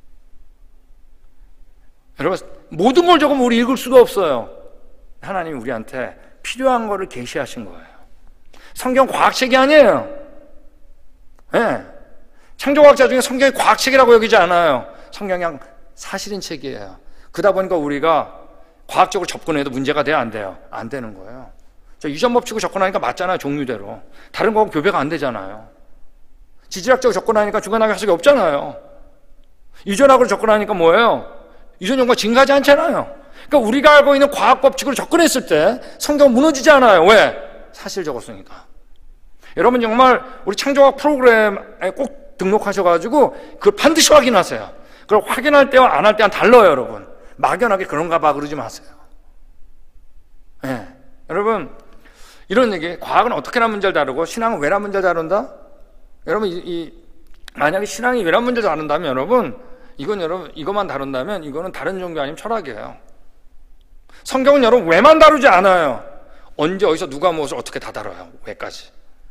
Speaker 1: 여러분 모든 걸 적으면 우리 읽을 수가 없어요. 하나님이 우리한테 필요한 거를 계시하신 거예요. 성경 과학책이 아니에요. 창조과학자 중에 성경이 과학책이라고 여기지 않아요. 성경이 그냥 사실인 책이에요. 그러다 보니까 우리가 과학적으로 접근해도 문제가 돼요? 안 돼요? 안 되는 거예요. 유전법칙으로 접근하니까 맞잖아요. 종류대로. 다른 거하고 교배가 안 되잖아요. 지질학적으로 접근하니까 중간학교 해석이 없잖아요. 유전학으로 접근하니까 뭐예요? 유전 연구가 증가하지 않잖아요. 그러니까 우리가 알고 있는 과학법칙으로 접근했을 때 성경은 무너지지 않아요. 왜? 사실 적었으니까. 여러분 정말 우리 창조과학 프로그램에 꼭 등록하셔가지고 그걸 반드시 확인하세요. 그걸 확인할 때와 안 할 때와 달라요. 여러분 막연하게 그런가 봐 그러지 마세요. 여러분 이런 얘기, 과학은 어떻게란 문제를 다루고 신앙은 왜란 문제를 다룬다? 여러분 만약에 신앙이 왜란 문제를 다룬다면 여러분 이것만 다룬다면 이거는 다른 종교 아니면 철학이에요. 성경은 여러분 왜만 다루지 않아요. 언제 어디서 누가 무엇을 어떻게 다 다뤄요. 왜까지.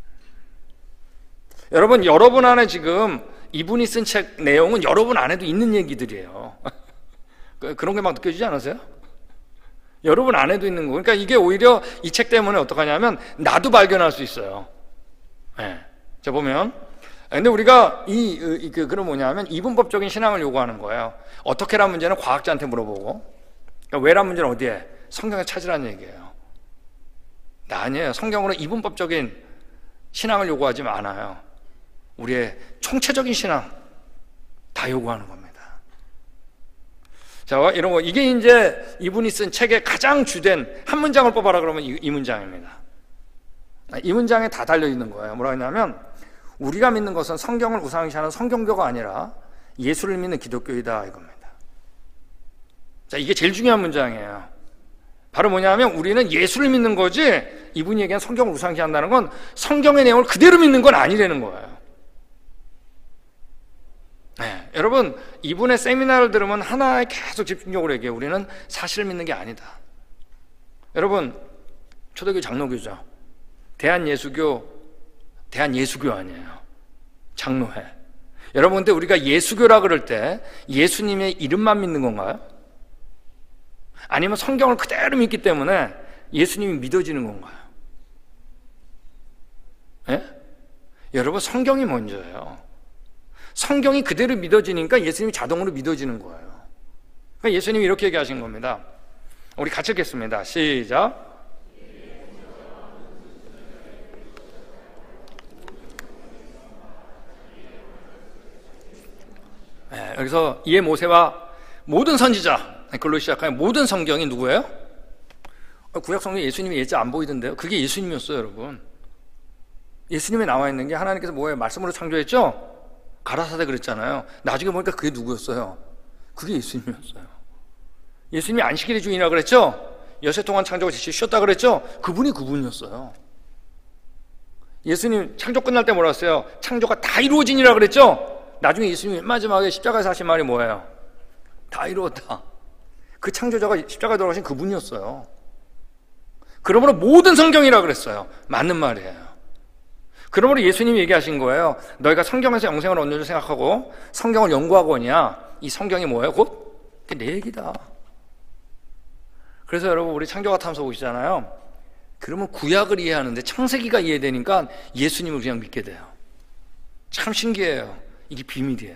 Speaker 1: 여러분 안에 지금 이분이 쓴 책 내용은 여러분 안에도 있는 얘기들이에요. 그런 게 막 느껴지지 않으세요? 여러분 안에도 있는 거. 그러니까 이게 오히려 이 책 때문에 어떡하냐면 나도 발견할 수 있어요. 자 보면 근데 우리가 그럼 뭐냐면 이분법적인 신앙을 요구하는 거예요. 어떻게란 문제는 과학자한테 물어보고, 그러니까 왜란 문제는 어디에? 성경에 찾으라는 얘기예요. 아니에요. 성경으로 이분법적인 신앙을 요구하지 않아요. 우리의 총체적인 신앙 다 요구하는 겁니다. 자, 이런 거 이게 이제 이분이 쓴 책의 가장 주된 한 문장을 뽑아라 그러면 이 문장입니다. 이 문장에 다 달려 있는 거예요. 뭐라 하냐면 우리가 믿는 것은 성경을 우상시하는 성경교가 아니라 예수를 믿는 기독교이다 이겁니다. 자, 이게 제일 중요한 문장이에요. 바로 뭐냐면 우리는 예수를 믿는 거지 이분이 얘기한 성경을 우상시한다는 건 성경의 내용을 그대로 믿는 건 아니라는 거예요. 여러분 이분의 세미나를 들으면 하나에 계속 집중적으로 얘기해요. 우리는 사실을 믿는 게 아니다. 여러분 초대교회 장로교죠. 대한예수교 대한예수교환이에요. 장로회. 여러분, 근데 우리가 예수교라 그럴 때 예수님의 이름만 믿는 건가요? 아니면 성경을 그대로 믿기 때문에 예수님이 믿어지는 건가요? 예? 여러분, 성경이 먼저예요. 성경이 그대로 믿어지니까 예수님이 자동으로 믿어지는 거예요. 그러니까 예수님이 이렇게 얘기하신 겁니다. 우리 같이 읽겠습니다. 시작. 네, 여기서 이에 모세와 모든 선지자, 글로 시작하면 모든 성경이 누구예요? 구약 성경에 예수님이 예자 안 보이던데요. 그게 예수님이었어요, 여러분. 예수님에 나와 있는 게 하나님께서 뭐예요? 말씀으로 창조했죠? 가라사대 그랬잖아요. 나중에 보니까 그게 누구였어요? 그게 예수님이었어요. 예수님이 안식일의 주인이라 그랬죠? 여세 동안 창조가 지시 쉬었다 그랬죠? 그분이었어요. 예수님 창조 끝날 때 뭐라 했어요? 창조가 다 이루어지니라 그랬죠? 나중에 예수님이 마지막에 십자가에서 하신 말이 뭐예요? 다 이루었다. 그 창조자가 십자가에 돌아가신 그분이었어요. 그러므로 모든 성경이라 그랬어요. 맞는 말이에요. 그러므로 예수님이 얘기하신 거예요. 너희가 성경에서 영생을 얻는 줄 생각하고 성경을 연구하거냐? 이 성경이 뭐예요? 곧 내 얘기다. 그래서 여러분, 우리 창조가 탐사 보시잖아요. 그러면 구약을 이해하는데 창세기가 이해되니까 예수님을 그냥 믿게 돼요. 참 신기해요. 이게 비밀이에요.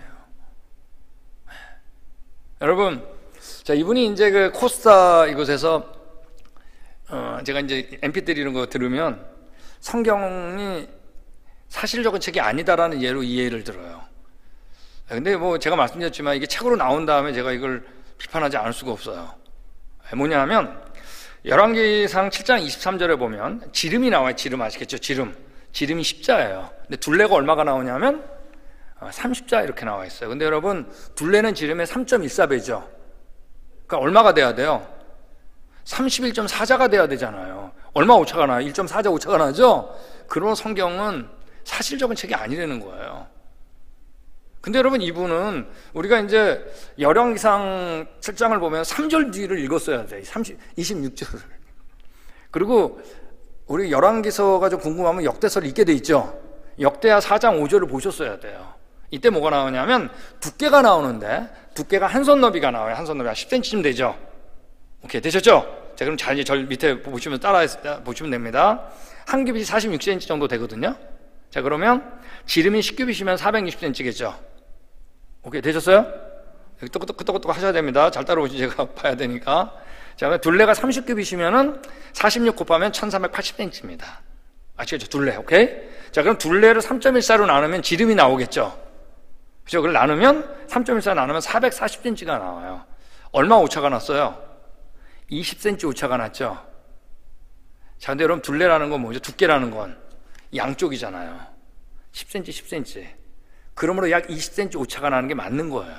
Speaker 1: 여러분, 자, 이분이 이제 그 코스타 이곳에서 제가 이제 MP3 이런 거 들으면 성경이 사실적인 책이 아니다라는 예로 이해를 들어요. 근데 뭐 제가 말씀드렸지만 이게 책으로 나온 다음에 제가 이걸 비판하지 않을 수가 없어요. 뭐냐 하면 열왕기상 7장 23절에 보면 지름이 나와요. 지름 아시겠죠? 지름이 십자예요. 근데 둘레가 얼마가 나오냐면 30자 이렇게 나와 있어요. 근데 여러분, 둘레는 지름의 3.14배죠. 그러니까 얼마가 돼야 돼요? 31.4자가 돼야 되잖아요. 얼마 오차가 나요? 1.4자 오차가 나죠? 그런 성경은 사실적인 책이 아니라는 거예요. 근데 여러분, 이분은 우리가 이제 열왕기상 7장을 보면 3절 뒤를 읽었어야 돼요. 26절을. 그리고 우리 열왕기서가 좀 궁금하면 역대서를 읽게 돼 있죠. 역대하 4장 5절을 보셨어야 돼요. 이때 뭐가 나오냐면 두께가 나오는데, 두께가 한 손 너비가 나와요. 한 손 너비 한 10cm쯤 되죠. 오케이, 되셨죠? 자, 그럼 잘 밑에 보시면 보시면 됩니다. 한 규빗이 46cm 정도 되거든요. 자, 그러면 지름이 10규빗이면 460cm겠죠. 오케이, 되셨어요? 끄떡끄떡 하셔야 됩니다. 잘 따라오시, 제가 봐야 되니까. 자, 둘레가 30규빗이면은 46 곱하면 1380cm입니다. 아시겠죠? 둘레, 오케이? 자, 그럼 둘레를 3.14로 나누면 지름이 나오겠죠? 그죠? 그걸 나누면, 3.14 나누면 440cm가 나와요. 얼마 오차가 났어요? 20cm 오차가 났죠? 자, 근데 여러분, 둘레라는 건 뭐죠? 두께라는 건 양쪽이잖아요. 10cm, 10cm. 그러므로 약 20cm 오차가 나는 게 맞는 거예요.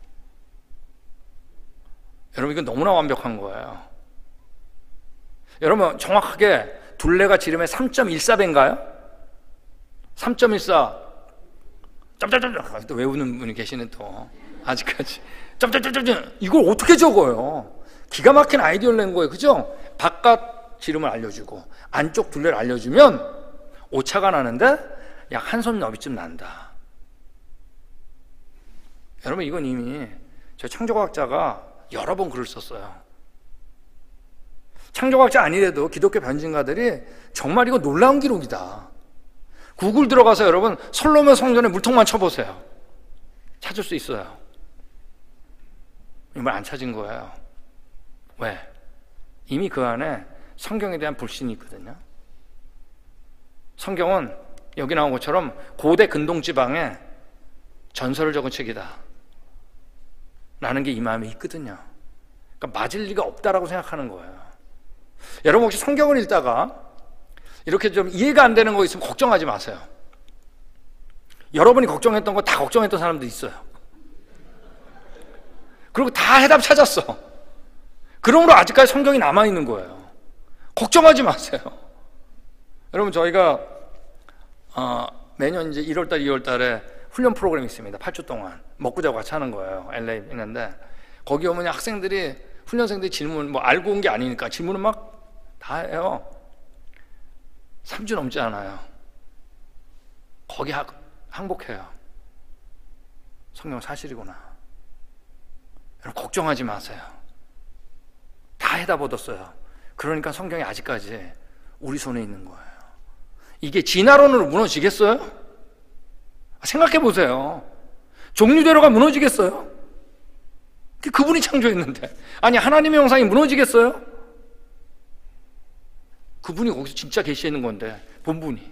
Speaker 1: 여러분, 이건 너무나 완벽한 거예요. 여러분, 정확하게 둘레가 지름의 3.14배인가요? 3.14. 또 외우는 분이 계시네, 또. 아직까지. 이걸 어떻게 적어요? 기가 막힌 아이디어를 낸 거예요. 그죠? 바깥 지름을 알려주고, 안쪽 둘레를 알려주면 오차가 나는데 약 한 손 너비쯤 난다. 여러분, 이건 이미 저 창조과학자가 여러 번 글을 썼어요. 창조과학자 아니래도 기독교 변증가들이 정말 이거 놀라운 기록이다. 구글 들어가서 여러분 솔로몬 성전의 물통만 쳐보세요. 찾을 수 있어요. 이걸 안 찾은 거예요. 왜? 이미 그 안에 성경에 대한 불신이 있거든요. 성경은 여기 나온 것처럼 고대 근동지방에 전설을 적은 책이다 라는 게 이 마음에 있거든요. 그러니까 맞을 리가 없다라고 생각하는 거예요. 여러분, 혹시 성경을 읽다가 이렇게 좀 이해가 안 되는 거 있으면 걱정하지 마세요. 여러분이 걱정했던 거 다 걱정했던 사람도 있어요. 그리고 다 해답 찾았어. 그러므로 아직까지 성경이 남아있는 거예요. 걱정하지 마세요. 여러분, 저희가 매년 이제 1월달, 2월달에 훈련 프로그램이 있습니다. 8주 동안 먹고 자고 같이 하는 거예요. LA 있는데 거기 오면 학생들이, 훈련생들이 질문 뭐 알고 온 게 아니니까 질문을 막 다 해요. 3주 넘지 않아요. 거기 항복해요. 성경 사실이구나. 여러분 걱정하지 마세요. 다 해다 얻었어요. 그러니까 성경이 아직까지 우리 손에 있는 거예요. 이게 진화론으로 무너지겠어요? 생각해 보세요. 종류대로가 무너지겠어요? 그분이 창조했는데. 아니 하나님의 형상이 무너지겠어요? 그분이 거기서 진짜 계시는 건데, 본분이.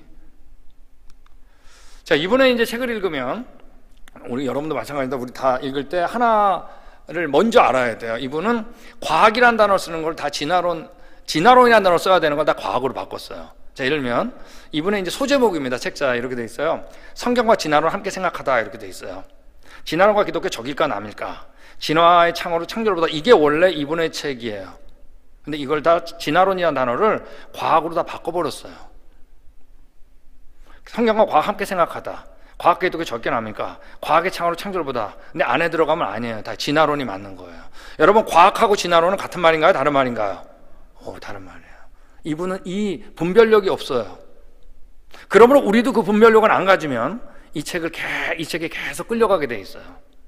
Speaker 1: 자, 이번에 이제 책을 읽으면 우리 여러분도 마찬가지입니다. 우리 다 읽을 때 하나를 먼저 알아야 돼요. 이분은 과학이라는 단어를 쓰는 걸 다 진화론이라는 단어를 써야 되는 걸 다 과학으로 바꿨어요. 자, 예를 들면 이분의 이제 소제목입니다. 책자 이렇게 돼 있어요. 성경과 진화론 함께 생각하다 이렇게 돼 있어요. 진화론과 기독교 적일까 남일까? 진화의 창으로 창조를 보다. 이게 원래 이분의 책이에요. 근데 이걸 다 진화론이라는 단어를 과학으로 다 바꿔버렸어요. 성경과 과학 함께 생각하다. 과학 기독교 적게 남일까? 과학의 창으로 창조를 보다. 근데 안에 들어가면 아니에요. 다 진화론이 맞는 거예요. 여러분, 과학하고 진화론은 같은 말인가요? 다른 말인가요? 다른 말이에요. 이분은 이 분별력이 없어요. 그러므로 우리도 그 분별력을 안 가지면 이 책에 계속 끌려가게 돼 있어요.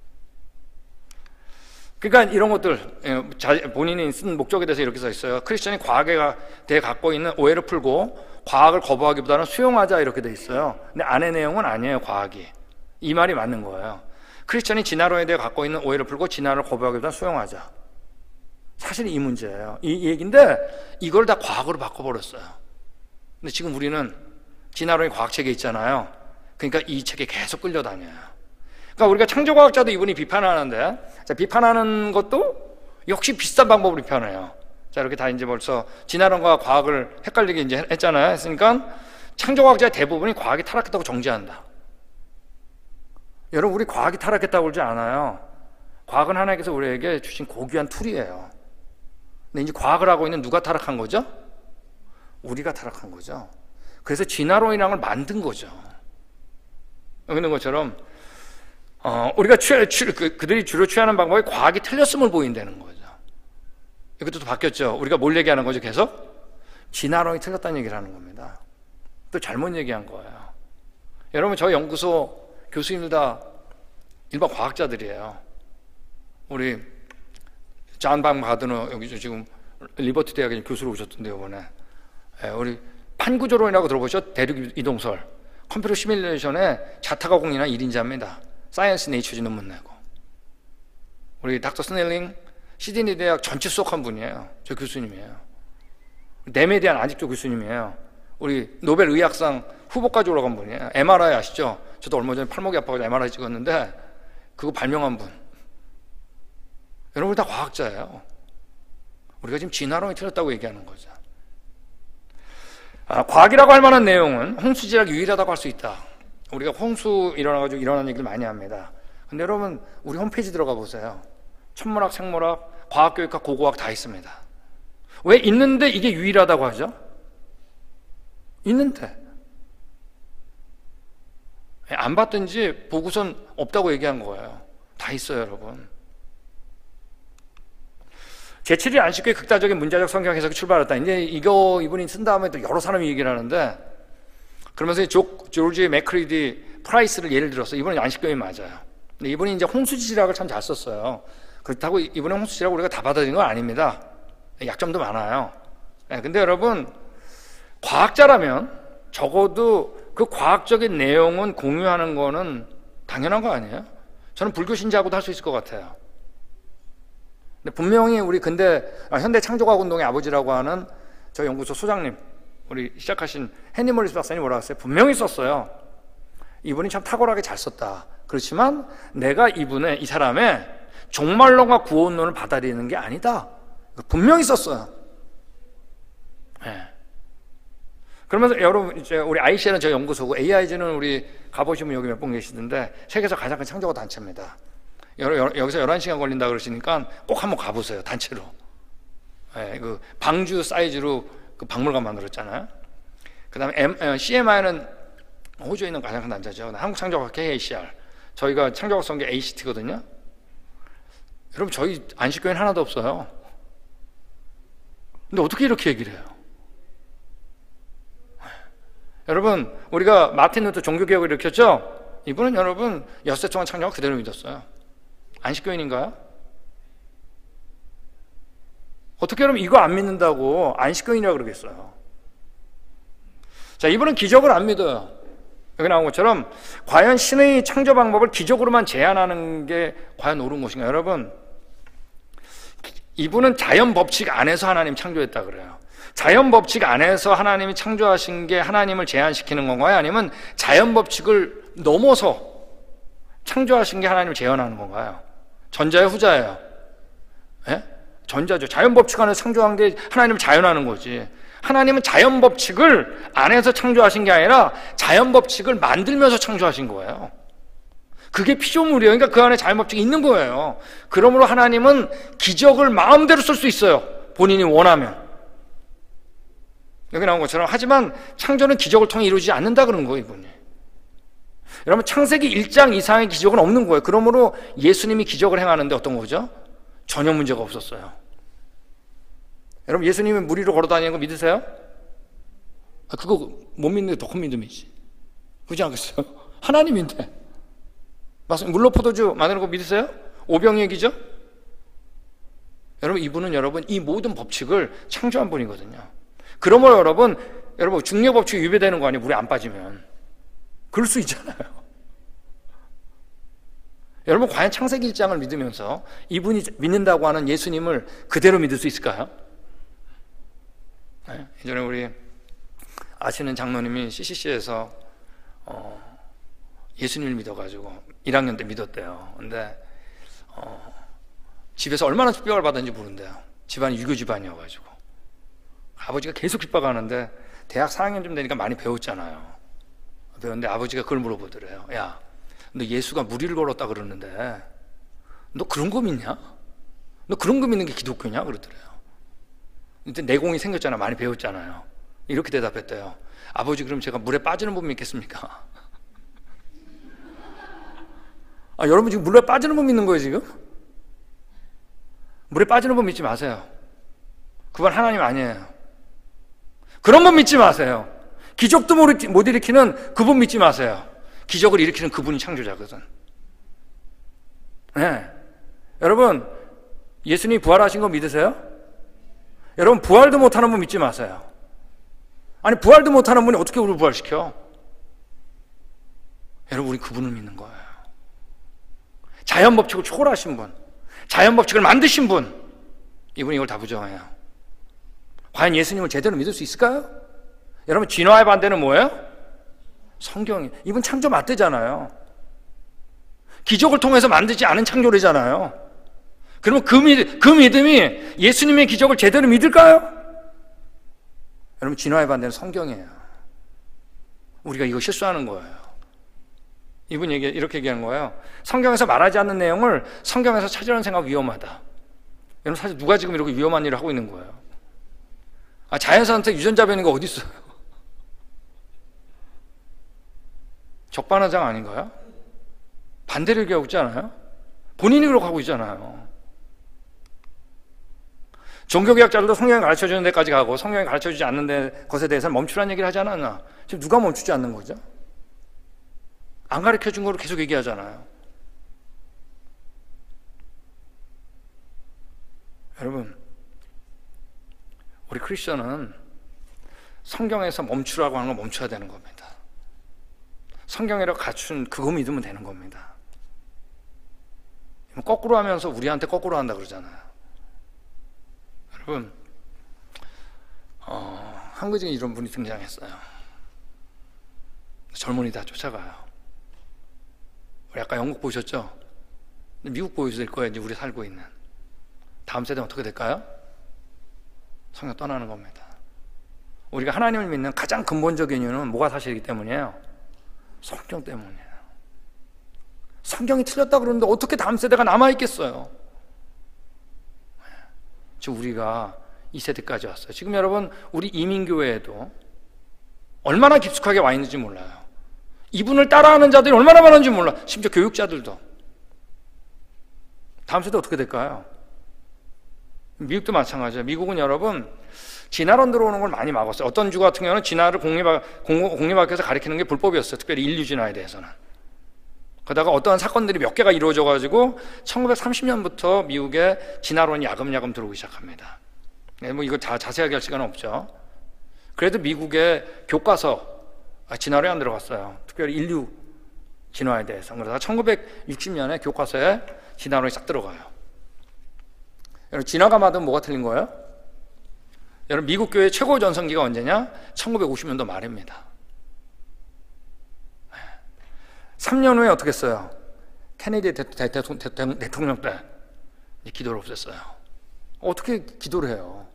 Speaker 1: 그러니까 이런 것들, 본인이 쓴 목적에 대해서 이렇게 써 있어요. 크리스천이 과학에 대해 갖고 있는 오해를 풀고 과학을 거부하기보다는 수용하자 이렇게 돼 있어요. 근데 안의 내용은 아니에요. 과학이. 이 말이 맞는 거예요. 크리스천이 진화론에 대해 갖고 있는 오해를 풀고 진화를 거부하기보다는 수용하자. 사실 이 문제예요. 이 얘기인데 이걸 다 과학으로 바꿔버렸어요. 근데 지금 우리는 진화론이 과학책에 있잖아요. 그러니까 이 책에 계속 끌려다녀요. 그러니까 우리가 창조과학자도 이분이 비판하는데, 자, 비판하는 것도 역시 비슷한 방법으로 비판해요. 자, 이렇게 다 이제 벌써 진화론과 과학을 헷갈리게 이제 했잖아요. 했으니까 창조과학자의 대부분이 과학이 타락했다고 정죄한다. 여러분, 우리 과학이 타락했다고 그러지 않아요. 과학은 하나님께서 우리에게 주신 고귀한 툴이에요. 근데 이제 과학을 하고 있는 누가 타락한 거죠? 우리가 타락한 거죠. 그래서 진화론이라는 걸 만든 거죠. 여기 있는 것처럼 우리가 그들이 주로 취하는 방법이 과학이 틀렸음을 보인다는 거죠. 이것도 또 바뀌었죠. 우리가 뭘 얘기하는 거죠? 계속 진화론이 틀렸다는 얘기를 하는 겁니다. 또 잘못 얘기한 거예요. 여러분, 저희 연구소 교수님들 다 일반 과학자들이에요. 우리 존 방 가드너 여기 지금 리버티 대학에 교수로 오셨던데요, 이번에. 우리 판구조론이라고 들어보셨죠? 대륙 이동설. 컴퓨터 시뮬레이션에 자타가공이나 1인자입니다. 사이언스 네이처지 논문 내고. 우리 닥터 스넬링 시드니 대학 전체 수석한 분이에요. 저 교수님이에요. nem에 대한 아직도 교수님이에요. 우리 노벨 의학상 후보까지 올라간 분이에요. MRI 아시죠? 저도 얼마 전에 팔목이 아파서 MRI 찍었는데 그거 발명한 분. 여러분 다 과학자예요. 우리가 지금 진화론이 틀렸다고 얘기하는 거죠. 과학이라고 할 만한 내용은 홍수지락이 유일하다고 할 수 있다. 우리가 홍수 일어나가지고 일어나는 얘기를 많이 합니다. 근데 여러분, 우리 홈페이지 들어가 보세요. 천문학, 생물학, 과학교육학, 고고학 다 있습니다. 왜 있는데 이게 유일하다고 하죠? 있는데. 안 봤든지 보고선 없다고 얘기한 거예요. 다 있어요, 여러분. 제7일 안식교의 극단적인 문자적 성경 해석이 출발했다. 이제 이분이 쓴 다음에 또 여러 사람이 얘기를 하는데, 그러면서 조지 맥크리디 프라이스를 예를 들어서 이분은 안식교이 맞아요. 근데 이분이 이제 홍수지락을 참 잘 썼어요. 그렇다고 이분의 홍수지락 우리가 다 받아들인 건 아닙니다. 약점도 많아요. 근데 여러분, 과학자라면 적어도 그 과학적인 내용은 공유하는 거는 당연한 거 아니에요? 저는 불교 신자하고도 할 수 있을 것 같아요. 근데 분명히 우리 현대 창조과학 운동의 아버지라고 하는 저 연구소 소장님, 우리 시작하신 헨리 몰리스 박사님 뭐라고 했어요? 분명히 썼어요. 이분이 참 탁월하게 잘 썼다. 그렇지만 내가 이 사람의 종말론과 구원론을 받아들이는 게 아니다. 분명히 썼어요. 네. 그러면서 여러분, 이제 우리 ICL은 저 연구소고 AIG는 우리 가보시면 여기 몇 분 계시던데 세계에서 가장 큰 창조과 단체입니다. 여기서 11시간 걸린다 그러시니까 꼭 한번 가보세요. 단체로. 네, 그 방주 사이즈로 그 박물관 만들었잖아요. 그 다음에 CMI는 호주에 있는 가장 큰 단체죠. 한국창조과학 KACR. 저희가 창조과학 성계 ACT거든요. 여러분, 저희 안식교회는 하나도 없어요. 근데 어떻게 이렇게 얘기를 해요? 여러분, 우리가 마틴 루터 종교개혁을 일으켰죠? 이분은 여러분 6세 동안 창조가 그대로 믿었어요. 안식교인인가요? 어떻게 여러분 이거 안 믿는다고 안식교인이라고 그러겠어요? 자, 이분은 기적을 안 믿어요. 여기 나온 것처럼 과연 신의 창조 방법을 기적으로만 제한하는 게 과연 옳은 것인가? 여러분, 이분은 자연 법칙 안에서 하나님 창조했다 그래요. 자연 법칙 안에서 하나님이 창조하신 게 하나님을 제한시키는 건가요? 아니면 자연 법칙을 넘어서 창조하신 게 하나님을 제한하는 건가요? 전자예요, 후자예요? 예? 전자죠. 자연 법칙 안에서 창조한 게 하나님을 자연하는 거지. 하나님은 자연 법칙을 안에서 창조하신 게 아니라 자연 법칙을 만들면서 창조하신 거예요. 그게 피조물이에요. 그러니까 그 안에 자연 법칙이 있는 거예요. 그러므로 하나님은 기적을 마음대로 쓸 수 있어요. 본인이 원하면. 여기 나온 것처럼. 하지만 창조는 기적을 통해 이루어지지 않는다 그런 거예요, 이분이. 여러분, 창세기 1장 이상의 기적은 없는 거예요. 그러므로 예수님이 기적을 행하는데 어떤 거죠? 전혀 문제가 없었어요. 여러분, 예수님이 물 위로 걸어다니는 거 믿으세요? 그거 못 믿는 게 더 큰 믿음이지. 그렇지 않겠어요? 하나님인데. 맞습니다. 물로 포도주 만드는 거 믿으세요? 오병 얘기죠? 여러분, 이분은 여러분 이 모든 법칙을 창조한 분이거든요. 그러므로 여러분 중력 법칙이 위배되는 거 아니에요? 물에 안 빠지면. 그럴 수 있잖아요. 여러분, 과연 창세기 1장을 믿으면서 이분이 믿는다고 하는 예수님을 그대로 믿을 수 있을까요? 네, 예전에 우리 아시는 장로님이 CCC에서 예수님을 믿어가지고 1학년 때 믿었대요. 근데 집에서 얼마나 핍박을 받았는지 모른대요. 집안이 유교 집안이어가지고 아버지가 계속 핍박하는데 대학 4학년쯤 되니까 많이 배웠잖아요. 배웠는데 아버지가 그걸 물어보더래요. 야, 너 예수가 물 위를 걸었다 그러는데 너 그런 거 믿냐? 너 그런 거 믿는 게 기독교냐? 그러더래요. 근데 내공이 생겼잖아. 많이 배웠잖아요. 이렇게 대답했대요. 아버지, 그럼 제가 물에 빠지는 분 믿겠습니까? 여러분 지금 물에 빠지는 분 믿는 거예요, 지금? 물에 빠지는 분 믿지 마세요. 그건 하나님 아니에요. 그런 분 믿지 마세요. 기적도 못 일으키는 그분 믿지 마세요. 기적을 일으키는 그분이 창조자거든. 네. 여러분, 예수님이 부활하신 거 믿으세요? 여러분, 부활도 못하는 분 믿지 마세요. 아니, 부활도 못하는 분이 어떻게 우리를 부활시켜? 여러분, 우리 그분을 믿는 거예요. 자연 법칙을 초월하신 분, 자연 법칙을 만드신 분, 이분이 이걸 다 부정해요. 과연 예수님을 제대로 믿을 수 있을까요? 여러분, 진화의 반대는 뭐예요? 성경이. 이분 창조 맞대잖아요. 기적을 통해서 만들지 않은 창조래잖아요. 그러면 그 믿음이 예수님의 기적을 제대로 믿을까요? 여러분, 진화의 반대는 성경이에요. 우리가 이거 실수하는 거예요. 이분 이렇게 얘기하는 거예요. 성경에서 말하지 않는 내용을 성경에서 찾으려는 생각 위험하다. 여러분, 사실 누가 지금 이렇게 위험한 일을 하고 있는 거예요? 자연선택 유전자 변이가 어디 있어요? 적반하장 아닌가요? 반대를 얘기하고 있지 않아요? 본인이 그렇게 하고 있잖아요. 종교개혁자들도 성경이 가르쳐주는 데까지 가고 성경이 가르쳐주지 않는 것에 대해서는 멈추라는 얘기를 하지 않았나? 지금 누가 멈추지 않는 거죠? 안 가르쳐준 거로 계속 얘기하잖아요. 여러분, 우리 크리스천은 성경에서 멈추라고 하는 거 멈춰야 되는 겁니다. 성경이라고 갖춘 그거 믿으면 되는 겁니다. 거꾸로 하면서 우리한테 거꾸로 한다 그러잖아요. 여러분, 한국에 이런 분이 등장했어요. 젊은이 다 쫓아가요. 우리 아까 영국 보셨죠? 미국 보여줄 거예요. 이제 우리 살고 있는 다음 세대는 어떻게 될까요? 성경 떠나는 겁니다. 우리가 하나님을 믿는 가장 근본적인 이유는 뭐가 사실이기 때문이에요? 성경 때문이에요. 성경이 틀렸다 그러는데 어떻게 다음 세대가 남아있겠어요? 지금 우리가 이 세대까지 왔어요. 지금 여러분, 우리 이민교회에도 얼마나 깊숙하게 와 있는지 몰라요. 이분을 따라하는 자들이 얼마나 많은지 몰라. 심지어 교육자들도. 다음 세대 어떻게 될까요? 미국도 마찬가지예요. 미국은 여러분 진화론 들어오는 걸 많이 막았어요. 어떤 주 같은 경우는 진화를 공립학교에서 가르치는 게 불법이었어요. 특별히 인류 진화에 대해서는. 그러다가 어떠한 사건들이 몇 개가 이루어져가지고 1930년부터 미국에 진화론이 야금야금 들어오기 시작합니다. 뭐 이거 자세하게 할 시간은 없죠. 그래도 미국의 교과서 진화론이 안 들어갔어요. 특별히 인류 진화에 대해서. 그러다가 1960년에 교과서에 진화론이 싹 들어가요. 여러분 진화가 맞으면 뭐가 틀린 거예요? 여러분 미국 교회 최고 전성기가 언제냐? 1950년도 말입니다. 3년 후에 어떻게 했어요? 케네디 대통령 때 기도를 없앴어요. 어떻게 기도를 해요?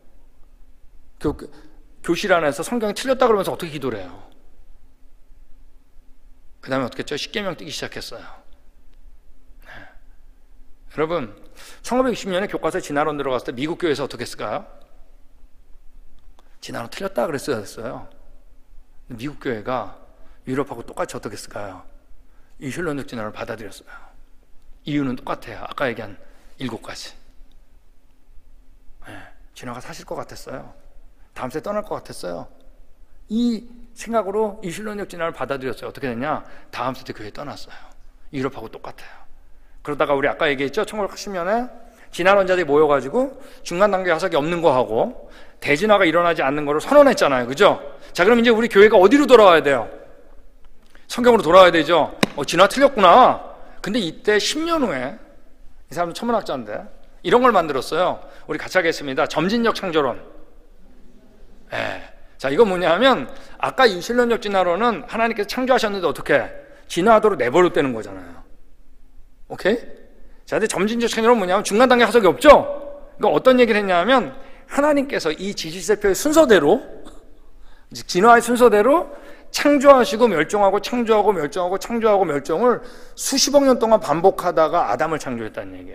Speaker 1: 교실 안에서 성경이 틀렸다 그러면서 어떻게 기도를 해요? 그 다음에 어떻게 했죠? 십계명 뛰기 시작했어요. 네. 여러분 1960년에 교과서에 진화론 들어갔을 때 미국 교회에서 어떻게 했을까요? 진화론 틀렸다 그랬어야 했어요. 미국 교회가 유럽하고 똑같이 어떻게 했을까요? 이슐론적 진화를 받아들였어요. 이유는 똑같아요. 아까 얘기한 7가지. 네, 진화가 사실 것 같았어요. 다음 세대 떠날 것 같았어요. 이 생각으로 이슐론적 진화를 받아들였어요. 어떻게 됐냐? 다음 세대 교회에 떠났어요. 유럽하고 똑같아요. 그러다가 우리 아까 얘기했죠? 1980년에 진화론자들이 모여가지고 중간 단계 화석이 없는 거 하고 대진화가 일어나지 않는 거를 선언했잖아요. 그죠? 자, 그럼 이제 우리 교회가 어디로 돌아와야 돼요? 성경으로 돌아와야 되죠. 진화 틀렸구나. 근데 이때 10년 후에 이 사람은 천문학자인데 이런 걸 만들었어요. 우리 같이 하겠습니다. 점진적 창조론. 네. 자, 이건 뭐냐면 아까 이슐론적 진화론은 하나님께서 창조하셨는데 어떻게 진화하도록 내버려두는 거잖아요. 오케이? 자, 근데 점진적 창조론은 뭐냐면 중간 단계 화석이 없죠. 이거 어떤 얘기를 했냐면 하나님께서 이 지질세표의 순서대로 진화의 순서대로 창조하시고 멸종하고 창조하고 멸종하고 창조하고 멸종을 수십억 년 동안 반복하다가 아담을 창조했다는 얘기예요.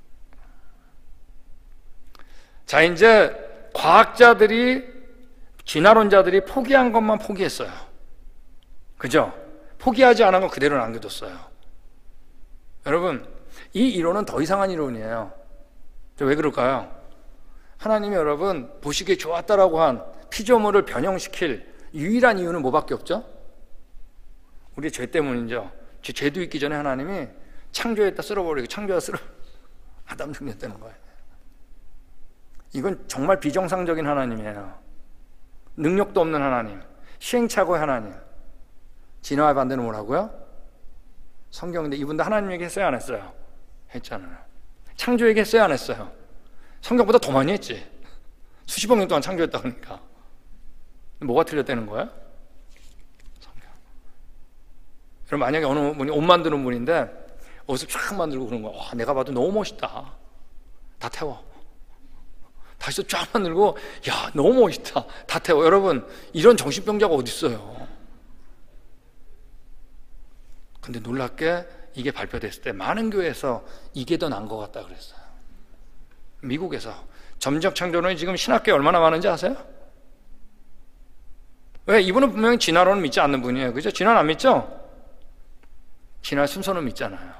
Speaker 1: 자, 이제 과학자들이 진화론자들이 포기한 것만 포기했어요. 그죠? 포기하지 않은 건 그대로 남겨뒀어요. 여러분 이 이론은 더 이상한 이론이에요. 왜 그럴까요? 하나님이 여러분 보시기에 좋았다라고 한 피조물을 변형시킬 유일한 이유는 뭐밖에 없죠? 우리의 죄 때문이죠. 죄도 있기 전에 하나님이 창조했다 쓸어버리고 창조했다 아담 죽였다는 거예요. 이건 정말 비정상적인 하나님이에요. 능력도 없는 하나님, 시행착오의 하나님. 진화의 반대는 뭐라고요? 성경인데 이분도 하나님 얘기했어요 안 했어요? 했잖아요. 창조 얘기했어요 안 했어요? 성경보다 더 많이 했지. 수십억 년 동안 창조했다 그러니까. 뭐가 틀렸다는 거야? 성경. 여러분 만약에 어느 분이 옷 만드는 분인데 옷을 쫙 만들고 그런 거야. 와, 내가 봐도 너무 멋있다. 다 태워. 다시 또 쫙 만들고 야 너무 멋있다. 다 태워. 여러분 이런 정신병자가 어디 있어요? 근데 놀랍게 이게 발표됐을 때 많은 교회에서 이게 더 나은 것 같다 그랬어요. 미국에서 점적 창조론이 지금 신학교에 얼마나 많은지 아세요? 왜? 이분은 분명히 진화론을 믿지 않는 분이에요. 그죠? 진화는 안 믿죠? 진화의 순서는 믿잖아요.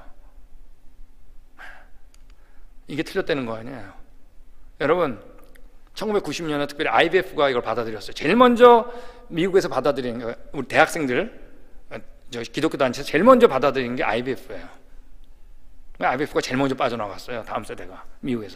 Speaker 1: 이게 틀렸다는 거 아니에요. 여러분 1990년에 특별히 IVF가 이걸 받아들였어요. 제일 먼저 미국에서 받아들인 게 우리 대학생들 기독교 단체에서 제일 먼저 받아들인 게 IVF예요. IVF가 제일 먼저 빠져나갔어요. 다음 세대가 미국에선.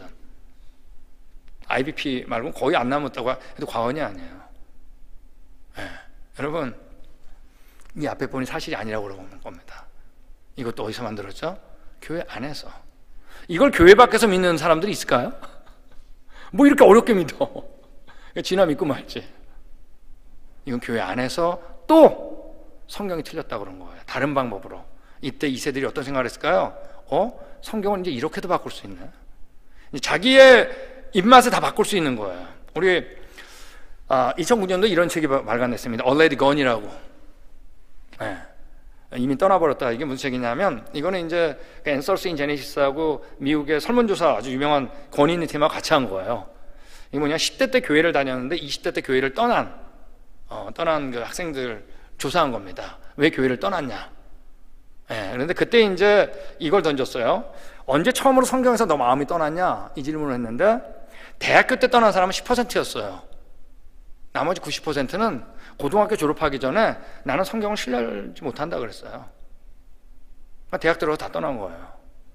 Speaker 1: IVP 말고는 거의 안 남았다고 해도 과언이 아니에요. 네. 여러분 이 앞에 본이 사실이 아니라고 그러는 겁니다. 이것도 어디서 만들었죠? 교회 안에서. 이걸 교회 밖에서 믿는 사람들이 있을까요? 뭐 이렇게 어렵게 믿어. 진화 믿고 말지. 이건 교회 안에서 또 성경이 틀렸다고 그런 거예요. 다른 방법으로. 이때 이 세들이 어떤 생각을 했을까요? 성경은 이제 이렇게도 바꿀 수 있네. 자기의 입맛에 다 바꿀 수 있는 거예요. 우리 2009년도 이런 책이 발간됐습니다. Already Gone이라고. 네. 이미 떠나버렸다. 이게 무슨 책이냐면 이거는 이제 Answers in Genesis하고 미국의 설문조사 아주 유명한 권위니티와 같이 한 거예요. 이게 뭐냐 10대 때 교회를 다녔는데 20대 때 교회를 떠난 그 학생들 조사한 겁니다. 왜 교회를 떠났냐? 네, 그런데 그때 이제 이걸 던졌어요. 언제 처음으로 성경에서 너 마음이 떠났냐? 이 질문을 했는데 대학교 때 떠난 사람은 10%였어요. 나머지 90%는 고등학교 졸업하기 전에 나는 성경을 신뢰하지 못한다 그랬어요. 그러니까 대학 들어가서 다 떠난 거예요.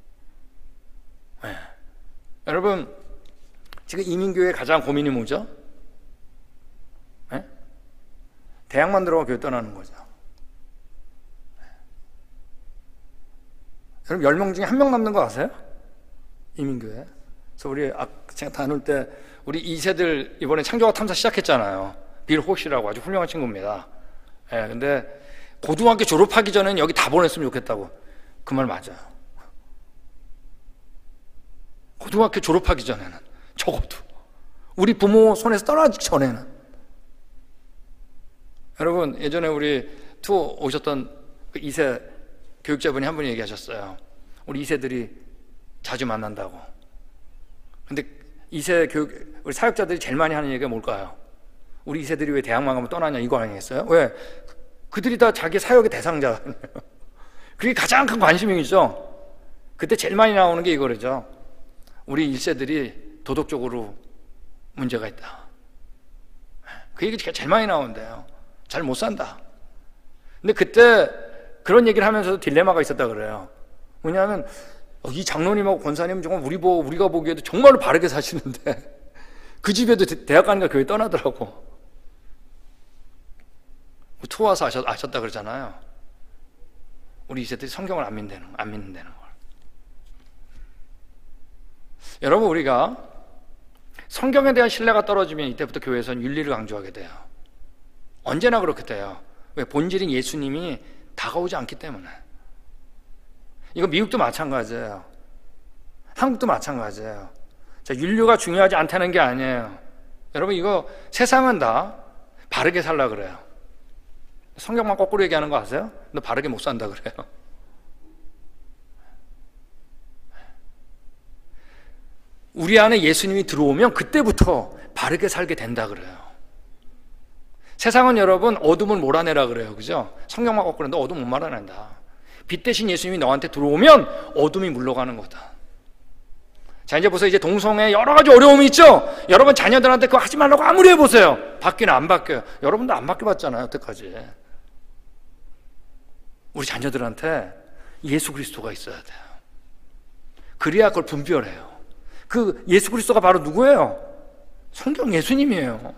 Speaker 1: 네. 여러분, 지금 이민교회의 가장 고민이 뭐죠? 네? 대학만 들어가 교회 떠나는 거죠. 네. 여러분, 10명 중에 1명 남는 거 아세요? 이민교회. 그래서 우리 제가 다닐 때 우리 2세들 이번에 창조학 탐사 시작했잖아요. 빌 호시라고 아주 훌륭한 친구입니다. 예, 근데 고등학교 졸업하기 전에는 여기 다 보냈으면 좋겠다고. 그 말 맞아요. 고등학교 졸업하기 전에는 적어도 우리 부모 손에서 떠나기 전에는. 여러분, 예전에 우리 투어 오셨던 그 2세 교육자분이 한 분이 얘기하셨어요. 우리 2세들이 자주 만난다고. 근데 2세 교육, 우리 사역자들이 제일 많이 하는 얘기가 뭘까요? 우리 2세들이 왜 대학만 가면 떠나냐, 이거 아니겠어요? 왜? 그들이 다 자기 사역의 대상자거든요. 그게 가장 큰 관심이죠. 그때 제일 많이 나오는 게 이거죠. 우리 1세들이 도덕적으로 문제가 있다. 그 얘기 제일 많이 나오는데요. 잘 못 산다. 근데 그때 그런 얘기를 하면서도 딜레마가 있었다 그래요. 왜냐하면 이 장로님하고 권사님은 정말 우리가 보기에도 정말로 바르게 사시는데 그 집에도 대학 가니까 교회 떠나더라고. 투어 와서 아셨다 그러잖아요. 우리 2세들이 성경을 안 믿는다는 걸. 여러분, 우리가 성경에 대한 신뢰가 떨어지면 이때부터 교회에서는 윤리를 강조하게 돼요. 언제나 그렇게 돼요. 왜? 본질인 예수님이 다가오지 않기 때문에. 이거 미국도 마찬가지예요. 한국도 마찬가지예요. 자, 윤리가 중요하지 않다는 게 아니에요. 여러분, 이거 세상은 다 바르게 살라 그래요. 성경만 거꾸로 얘기하는 거 아세요? 너 바르게 못 산다 그래요. 우리 안에 예수님이 들어오면 그때부터 바르게 살게 된다 그래요. 세상은 여러분 어둠을 몰아내라 그래요. 그죠? 성경만 거꾸로 너 어둠 못 몰아낸다. 빛 대신 예수님이 너한테 들어오면 어둠이 물러가는 거다. 자, 이제 보세요. 이제 동성애 여러 가지 어려움이 있죠? 여러분 자녀들한테 그거 하지 말라고 아무리 해보세요. 바뀌는 안 바뀌어요. 여러분도 안 바뀌어봤잖아요. 여태까지. 우리 자녀들한테 예수 그리스도가 있어야 돼요. 그래야 그걸 분별해요. 그 예수 그리스도가 바로 누구예요? 성경 예수님이에요.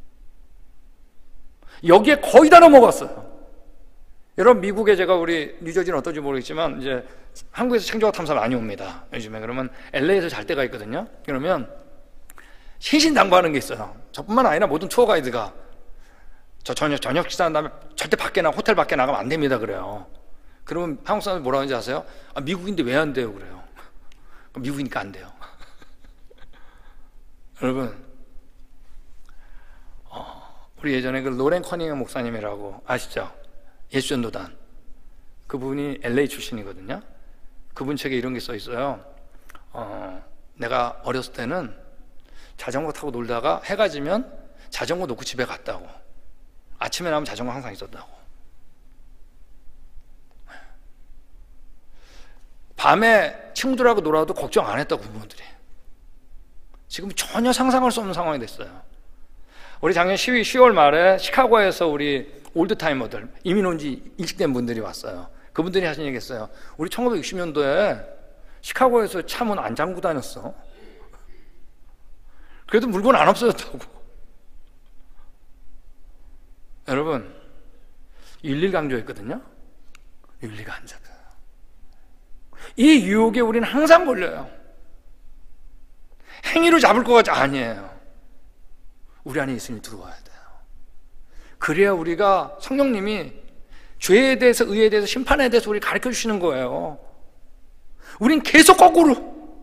Speaker 1: 여기에 거의 다 넘어갔어요. 여러분, 미국에 제가 우리 뉴저지는 어떤지 모르겠지만 이제 한국에서 창조학 탐사 많이 옵니다. 요즘에. 그러면 LA에서 잘 때가 있거든요. 그러면 신신당부하는 게 있어요. 저뿐만 아니라 모든 투어 가이드가 저 저녁 식사한 다음에 절대 호텔 밖에 나가면 안 됩니다 그래요. 그러면 한국 사람들이 뭐라고 하는지 아세요? 아, 미국인데 왜 안 돼요 그래요. 미국이니까 안 돼요. 여러분, 우리 예전에 그 로렌 커닝 목사님이라고 아시죠? 예수전도단. 그분이 LA 출신이거든요. 그분 책에 이런 게 써 있어요. 내가 어렸을 때는 자전거 타고 놀다가 해가 지면 자전거 놓고 집에 갔다고. 아침에 나오면 자전거 항상 있었다고. 밤에 친구들하고 놀아도 걱정 안 했다고, 부모들이. 지금 전혀 상상할 수 없는 상황이 됐어요. 우리 작년 10월 말에 시카고에서 우리 올드타이머들, 이민 온 지 일찍 된 분들이 왔어요. 그분들이 하신 얘기 했어요. 우리 1960년도에 시카고에서 차 문 안 잠그고 다녔어. 그래도 물건 안 없어졌다고. 여러분, 윤리를 강조했거든요. 윤리가 안 잡혀요. 이 유혹에 우리는 항상 걸려요. 행위로 잡을 것 같지 아니에요. 우리 안에 예수님이 들어와야 돼요. 그래야 우리가 성령님이 죄에 대해서, 의에 대해서, 심판에 대해서 우리 가르쳐 주시는 거예요. 우린 계속 거꾸로.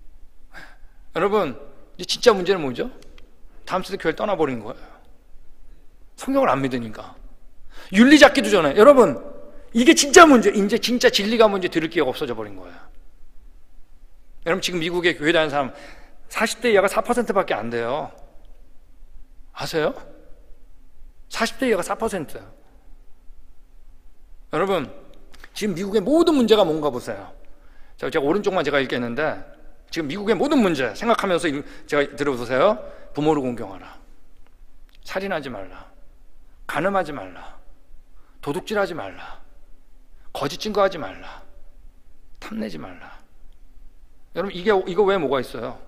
Speaker 1: 여러분, 이제 진짜 문제는 뭐죠? 다음 주에 교회를 떠나버린 거예요. 성경을 안 믿으니까. 윤리 잡기도 전에. 여러분, 이게 진짜 문제. 이제 진짜 진리가 뭔지 들을 기회가 없어져 버린 거예요. 여러분, 지금 미국에 교회 다니는 사람 40대 이하가 4%밖에 안 돼요. 아세요? 40대 이하가 4%예요. 여러분, 지금 미국의 모든 문제가 뭔가 보세요. 제가 오른쪽만 제가 읽겠는데, 지금 미국의 모든 문제 생각하면서 제가 들어보세요. 부모를 공경하라. 살인하지 말라. 간음하지 말라. 도둑질하지 말라. 거짓 증거하지 말라. 탐내지 말라. 여러분 이거 왜 뭐가 있어요?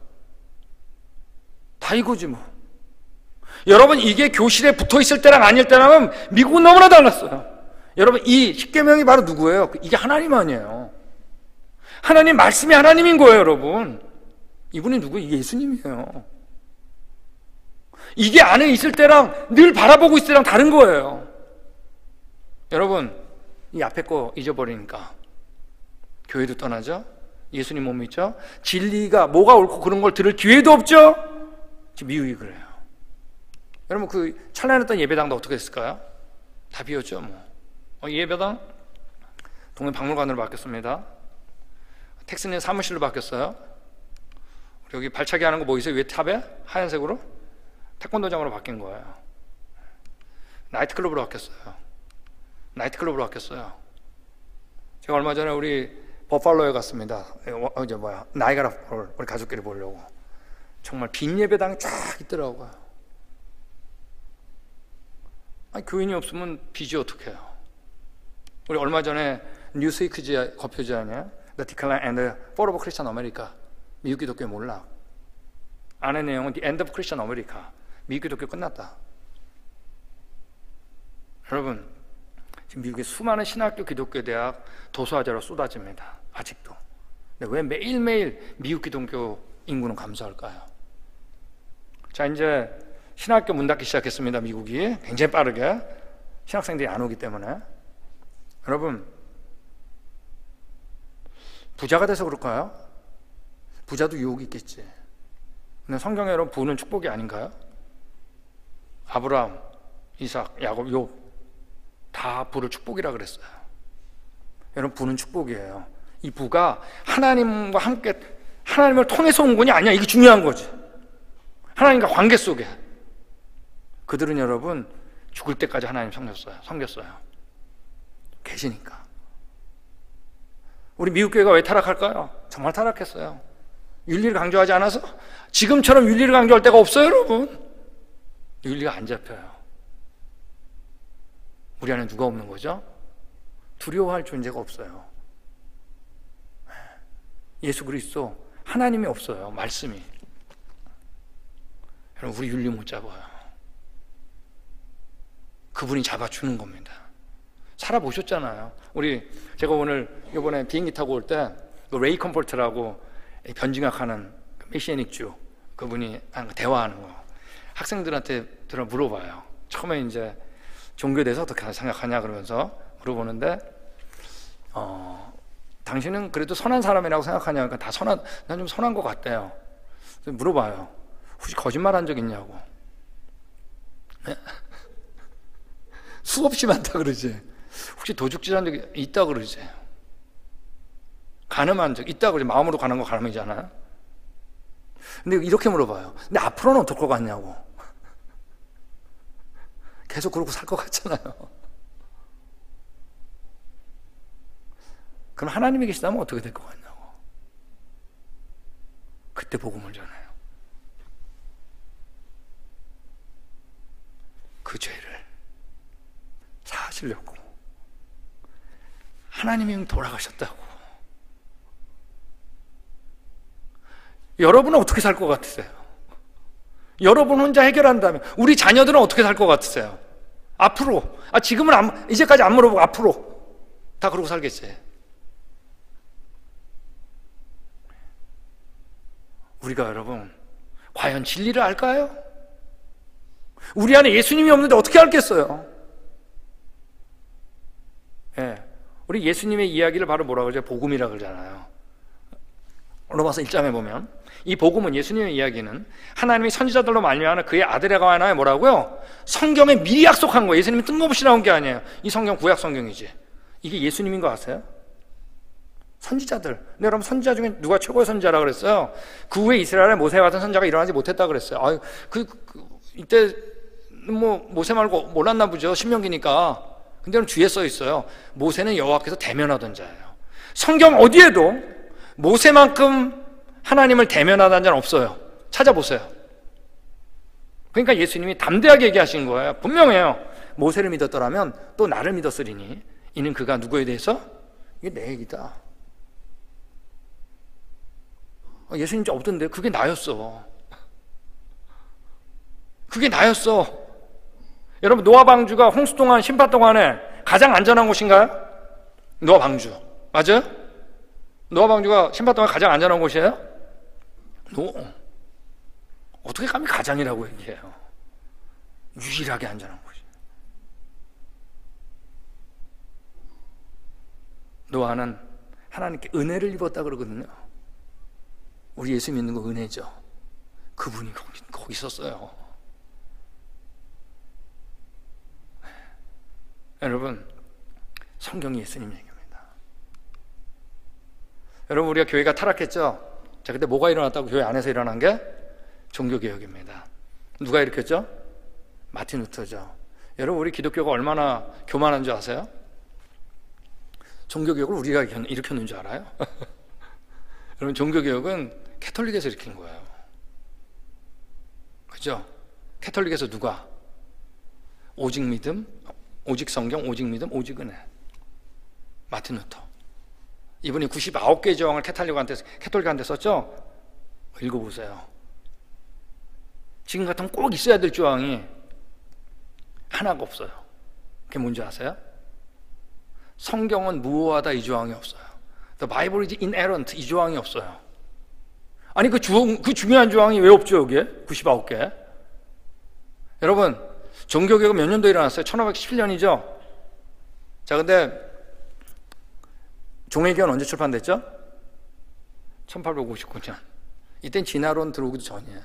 Speaker 1: 다 이거지 뭐. 여러분 이게 교실에 붙어있을 때랑 아닐 때랑은 미국은 너무나 달랐어요. 여러분 이 십계명이 바로 누구예요? 이게 하나님 아니에요. 하나님 말씀이 하나님인 거예요. 여러분 이분이 누구예요? 예수님이에요. 이게 안에 있을 때랑 늘 바라보고 있을 때랑 다른 거예요. 여러분 이 앞에 거 잊어버리니까 교회도 떠나죠? 예수님 못 믿죠? 진리가 뭐가 옳고 그런 걸 들을 기회도 없죠? 지금 미국이 그래요. 여러분 그 찬란했던 예배당도 어떻게 됐을까요? 다 비었죠 뭐. 이 예배당 동네 박물관으로 바뀌었습니다. 텍스님 사무실로 바뀌었어요. 여기 발차기 하는 거 보이세요? 위에 탑에 하얀색으로 태권도장으로 바뀐 거예요. 나이트클럽으로 바뀌었어요. 나이트클럽으로 바뀌었어요. 제가 얼마 전에 우리 버팔로에 갔습니다. 나이가라 폴 우리 가족끼리 보려고. 정말 빈 예배당이 쫙 있더라고요. 아니, 교인이 없으면 비지 어떡해요. 우리 얼마 전에 뉴스위크지 거표지 아니에요? The Decline and the Fall of Christian America. 미국 기독교의 몰락. 안의 내용은 The End of Christian America. 미국 기독교 끝났다. 여러분 지금 미국의 수많은 신학교 기독교 대학 도서화자로 쏟아집니다. 아직도. 근데 왜 매일매일 미국 기독교 인구는 감소할까요? 자, 이제 신학교 문 닫기 시작했습니다. 미국이 굉장히 빠르게. 신학생들이 안 오기 때문에. 여러분 부자가 돼서 그럴까요? 부자도 유혹이 있겠지. 근데 성경에 여러분 부는 축복이 아닌가요? 아브라함, 이삭, 야곱, 욥 다 부를 축복이라 그랬어요. 여러분 부는 축복이에요. 이 부가 하나님과 함께 하나님을 통해서 온 것이 아니야. 이게 중요한 거지. 하나님과 관계 속에 그들은 여러분 죽을 때까지 하나님 섬겼어요. 계시니까. 우리 미국 교회가 왜 타락할까요? 정말 타락했어요. 윤리를 강조하지 않아서? 지금처럼 윤리를 강조할 때가 없어요, 여러분. 윤리가 안 잡혀요. 우리 안에 누가 없는 거죠? 두려워할 존재가 없어요. 예수 그리스도 하나님이 없어요. 말씀이. 여러분 우리 윤리 못 잡아요. 그분이 잡아주는 겁니다. 살아보셨잖아요. 제가 이번에 비행기 타고 올 때 레이 컴포트라고 변증학하는 메시아닉 그분이 대화하는 거 학생들한테 물어봐요. 처음에 이제 종교에 대해서 어떻게 생각하냐 그러면서 물어보는데 당신은 그래도 선한 사람이라고 생각하냐? 그러니까 난 좀 선한 것 같대요. 물어봐요. 혹시 거짓말한 적 있냐고. 네? 수없이 많다 그러지. 혹시 도둑질한 적이 있다 그러지. 간음한 적 있다 그러지. 마음으로 가는 거 간음이잖아요. 근데 이렇게 물어봐요. 근데 앞으로는 어떨 것 같냐고. 계속 그러고 살 것 같잖아요. 그럼 하나님이 계시다면 어떻게 될 것 같냐고. 그때 복음을 전해요. 그 죄를 사하시려고 하나님이 돌아가셨다고. 여러분은 어떻게 살 것 같으세요? 여러분 혼자 해결한다면 우리 자녀들은 어떻게 살 것 같으세요? 앞으로 지금은 이제까지 안 물어보고 앞으로 다 그러고 살겠지. 우리가 여러분 과연 진리를 알까요? 우리 안에 예수님이 없는데 어떻게 알겠어요? 예, 우리 예수님의 이야기를 바로 뭐라고 그러죠? 복음이라고 그러잖아요. 로마서 1장에 보면 이 복음은 예수님의 이야기는 하나님이 선지자들로 말미암아 그의 아들에 관하여 뭐라고요? 성경에 미리 약속한 거예요. 예수님이 뜬금없이 나온 게 아니에요. 이 성경 구약 성경이지. 이게 예수님인 거 아세요? 선지자들. 근데 여러분 선지자 중에 누가 최고의 선지자라고 그랬어요? 그 후에 이스라엘에 모세와 같은 선지자가 일어나지 못했다 그랬어요. 이때 모세 말고 몰랐나 보죠. 신명기니까. 근데 그럼 뒤에 써 있어요. 모세는 여호와께서 대면하던 자예요. 성경 어디에도 모세만큼 하나님을 대면하다는 자는 없어요. 찾아보세요. 그러니까 예수님이 담대하게 얘기하신 거예요. 분명해요. 모세를 믿었더라면 또 나를 믿었으리니 이는 그가 누구에 대해서? 이게 내 얘기다. 예수님 저 없던데 그게 나였어. 그게 나였어. 여러분, 노아 방주가 홍수 동안 심파 동안에 가장 안전한 곳인가요? 노아 방주 맞아요? 노아 방주가 심파 동안 가장 안전한 곳이에요? 어떻게 감히 가장이라고 얘기해요? 유일하게 안전한 곳이에요. 노아는 하나님께 은혜를 입었다 그러거든요. 우리 예수 믿는 거 은혜죠. 그분이 거기 있었어요. 여러분, 성경이 예수님 얘기입니다. 여러분, 우리가 교회가 타락했죠? 자, 그때 뭐가 일어났다고? 교회 안에서 일어난 게 종교개혁입니다. 누가 일으켰죠? 마틴 루터죠. 여러분, 우리 기독교가 얼마나 교만한 줄 아세요? 종교개혁을 우리가 일으켰는 줄 알아요? 여러분, 종교개혁은 캐톨릭에서 일으킨 거예요. 그죠? 캐톨릭에서 누가? 오직 믿음, 오직 성경, 오직 믿음, 오직 은혜. 마틴 루터. 이분이 99개의 조항을 캐톨릭한테 썼죠? 읽어보세요. 지금 같으면 꼭 있어야 될 조항이 하나가 없어요. 그게 뭔지 아세요? 성경은 무효하다 이 조항이 없어요. The Bible is inerrant 이 조항이 없어요. 아니 그 중요한 조항이 왜 없죠 여기에? 99개. 여러분, 종교개혁은 몇 년도에 일어났어요? 1517년이죠? 자, 근데 종회기원 언제 출판됐죠? 1859년. 이땐 진화론 들어오기도 전이에요.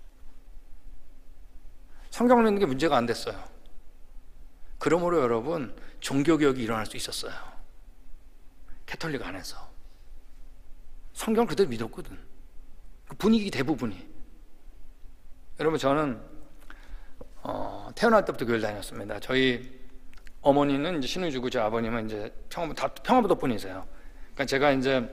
Speaker 1: 성경을 믿는 게 문제가 안 됐어요. 그러므로 여러분, 종교개혁이 일어날 수 있었어요. 캐톨릭 안에서. 성경을 그대로 믿었거든. 그 분위기 대부분이. 여러분, 저는 태어날 때부터 교회를 다녔습니다. 저희 어머니는 이제 신우주고 제 아버님은 이제 평화부도 분이세요. 그러니까 제가 이제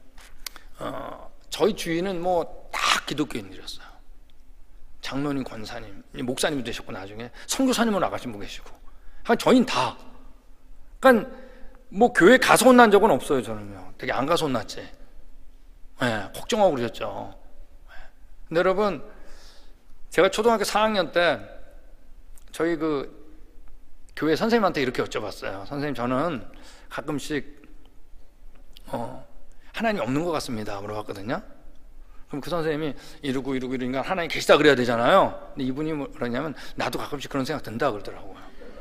Speaker 1: 저희 주위는 뭐 다 기독교인들이었어요. 장로님, 권사님, 목사님도 되셨고 나중에 선교사님으로 나가신 분 계시고, 저희는 다. 그러니까 뭐 교회 가서 혼난 적은 없어요. 저는요. 되게 안 가서 혼났지. 네, 걱정하고 그러셨죠. 근데 여러분, 제가 초등학교 4학년 때 저희 그 교회 선생님한테 이렇게 여쭤봤어요. 선생님, 저는 가끔씩 하나님이 없는 것 같습니다. 물어봤거든요. 그럼 그 선생님이 이러니까 하나님 계시다 그래야 되잖아요. 근데 이분이 뭐라냐면 나도 가끔씩 그런 생각 든다 그러더라고요.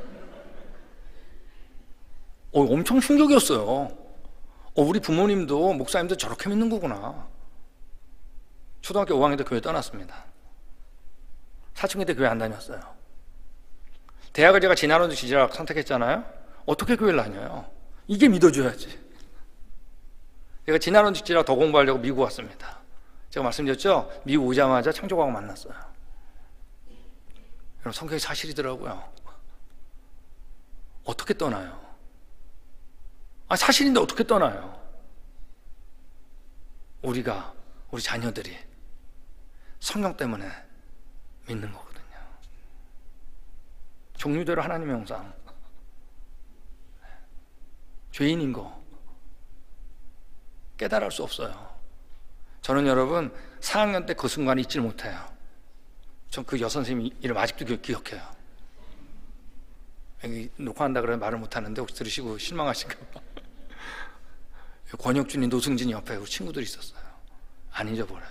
Speaker 1: 엄청 충격이었어요. 우리 부모님도 목사님도 저렇게 믿는 거구나. 초등학교 5학년 때 교회 떠났습니다. 사춘기 때 교회 안 다녔어요. 대학을 제가 진화론적 지지학 선택했잖아요. 어떻게 교회를 다녀요? 이게 믿어줘야지. 제가 진화론적 지지학 더 공부하려고 미국 왔습니다. 제가 말씀드렸죠? 미국 오자마자 창조과학 만났어요. 여러분, 성경이 사실이더라고요. 어떻게 떠나요? 사실인데 어떻게 떠나요? 우리 자녀들이 성경 때문에 믿는 거거든요. 종류대로 하나님의 형상, 죄인인 거 깨달을 수 없어요. 저는 여러분 4학년 때 그 순간을 잊지 못해요. 전 그 여선생님 이름 아직도 기억해요. 여기 녹화한다 그러면 말을 못하는데 혹시 들으시고 실망하신가 봐. 권혁준이, 노승진이 옆에 우리 친구들이 있었어요. 안 잊어버려요.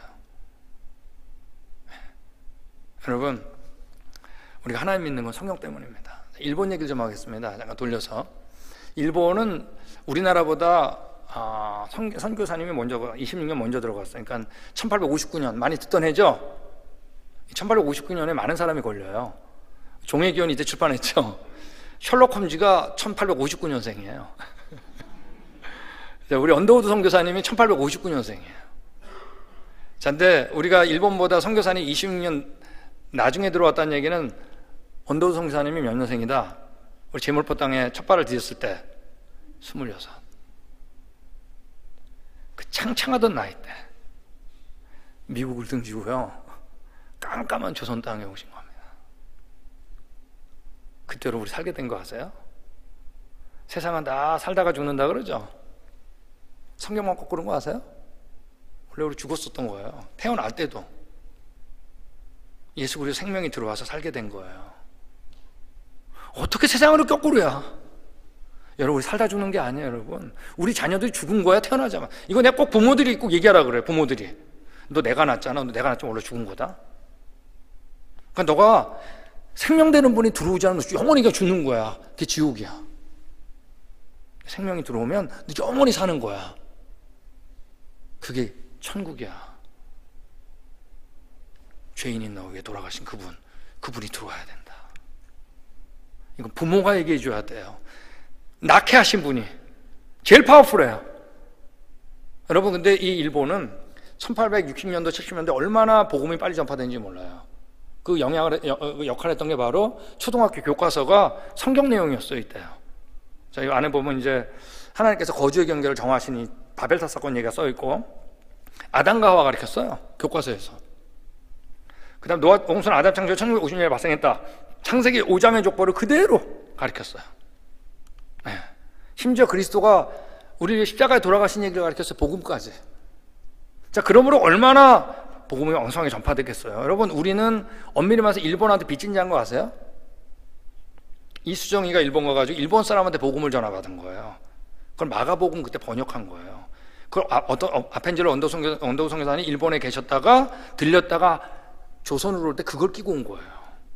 Speaker 1: 여러분, 우리가 하나님 믿는 건 성경 때문입니다. 일본 얘기를 좀 하겠습니다. 잠깐 돌려서. 일본은 우리나라보다 선교사님이 먼저 26년 먼저 들어갔어요. 그러니까 1859년, 많이 듣던 해죠. 1859년에 많은 사람이 걸려요. 종회기원이 이때 출판했죠. 셜록 홈즈가 1859년생이에요. 우리 언더우드 선교사님이 1859년생이에요. 자, 근데 우리가 일본보다 선교사님이 26년 나중에 들어왔다는 얘기는 언더우드 선교사님이 몇 년생이다? 우리 제물포 땅에 첫 발을 디뎠을 때 26. 그 창창하던 나이 때. 미국을 등지고요, 깜깜한 조선 땅에 오신 겁니다. 그때로 우리 살게 된 거 아세요? 세상은 다 살다가 죽는다 그러죠? 성경만 거꾸로인 거 아세요? 원래 우리 죽었었던 거예요. 태어날 때도 예수 그리스도 생명이 들어와서 살게 된 거예요. 어떻게 세상으로 거꾸로야? 여러분, 우리 살다 죽는 게 아니에요. 여러분, 우리 자녀들이 죽은 거야, 태어나자마자. 이거 내가 꼭 부모들이 꼭 얘기하라 그래. 부모들이, 너 내가 낳았잖아. 너 내가 낳았지만 원래 죽은 거다. 그러니까 너가 생명되는 분이 들어오지 않으면 영원히 죽는 거야. 그게 지옥이야. 생명이 들어오면 너 영원히 사는 거야. 그게 천국이야. 죄인인 너 위에 돌아가신 그분이 들어와야 된다. 이건 부모가 얘기해 줘야 돼요. 낳게 하신 분이 제일 파워풀해요. 여러분, 근데 이 일본은 1860년도 70년대 얼마나 복음이 빨리 전파되는지 몰라요. 그 역할을 했던 게 바로 초등학교 교과서가 성경 내용이었어요. 이때요. 자, 이 안에 보면 이제 하나님께서 거주의 경계를 정하시니 바벨탑 사건 얘기가 써 있고, 아담과 하와 가르쳤어요, 교과서에서. 그 다음 노아 홍수는 아담 창조 1950년에 발생했다. 창세기 5장의 족보를 그대로 가르쳤어요. 네. 심지어 그리스도가 우리 십자가에 돌아가신 얘기를 가르쳤어요. 복음까지. 자, 그러므로 얼마나 복음이 엉성하게 전파됐겠어요. 여러분, 우리는 엄밀히 말해서 일본한테 빚진 자인 거 아세요? 이수정이가 일본 가가지고 일본 사람한테 복음을 전화받은 거예요. 그걸 마가복음 그때 번역한 거예요. 그걸 아펜젤로 언더우 선교사님이 일본에 계셨다가 들렸다가 조선으로 올 때 그걸 끼고 온 거예요.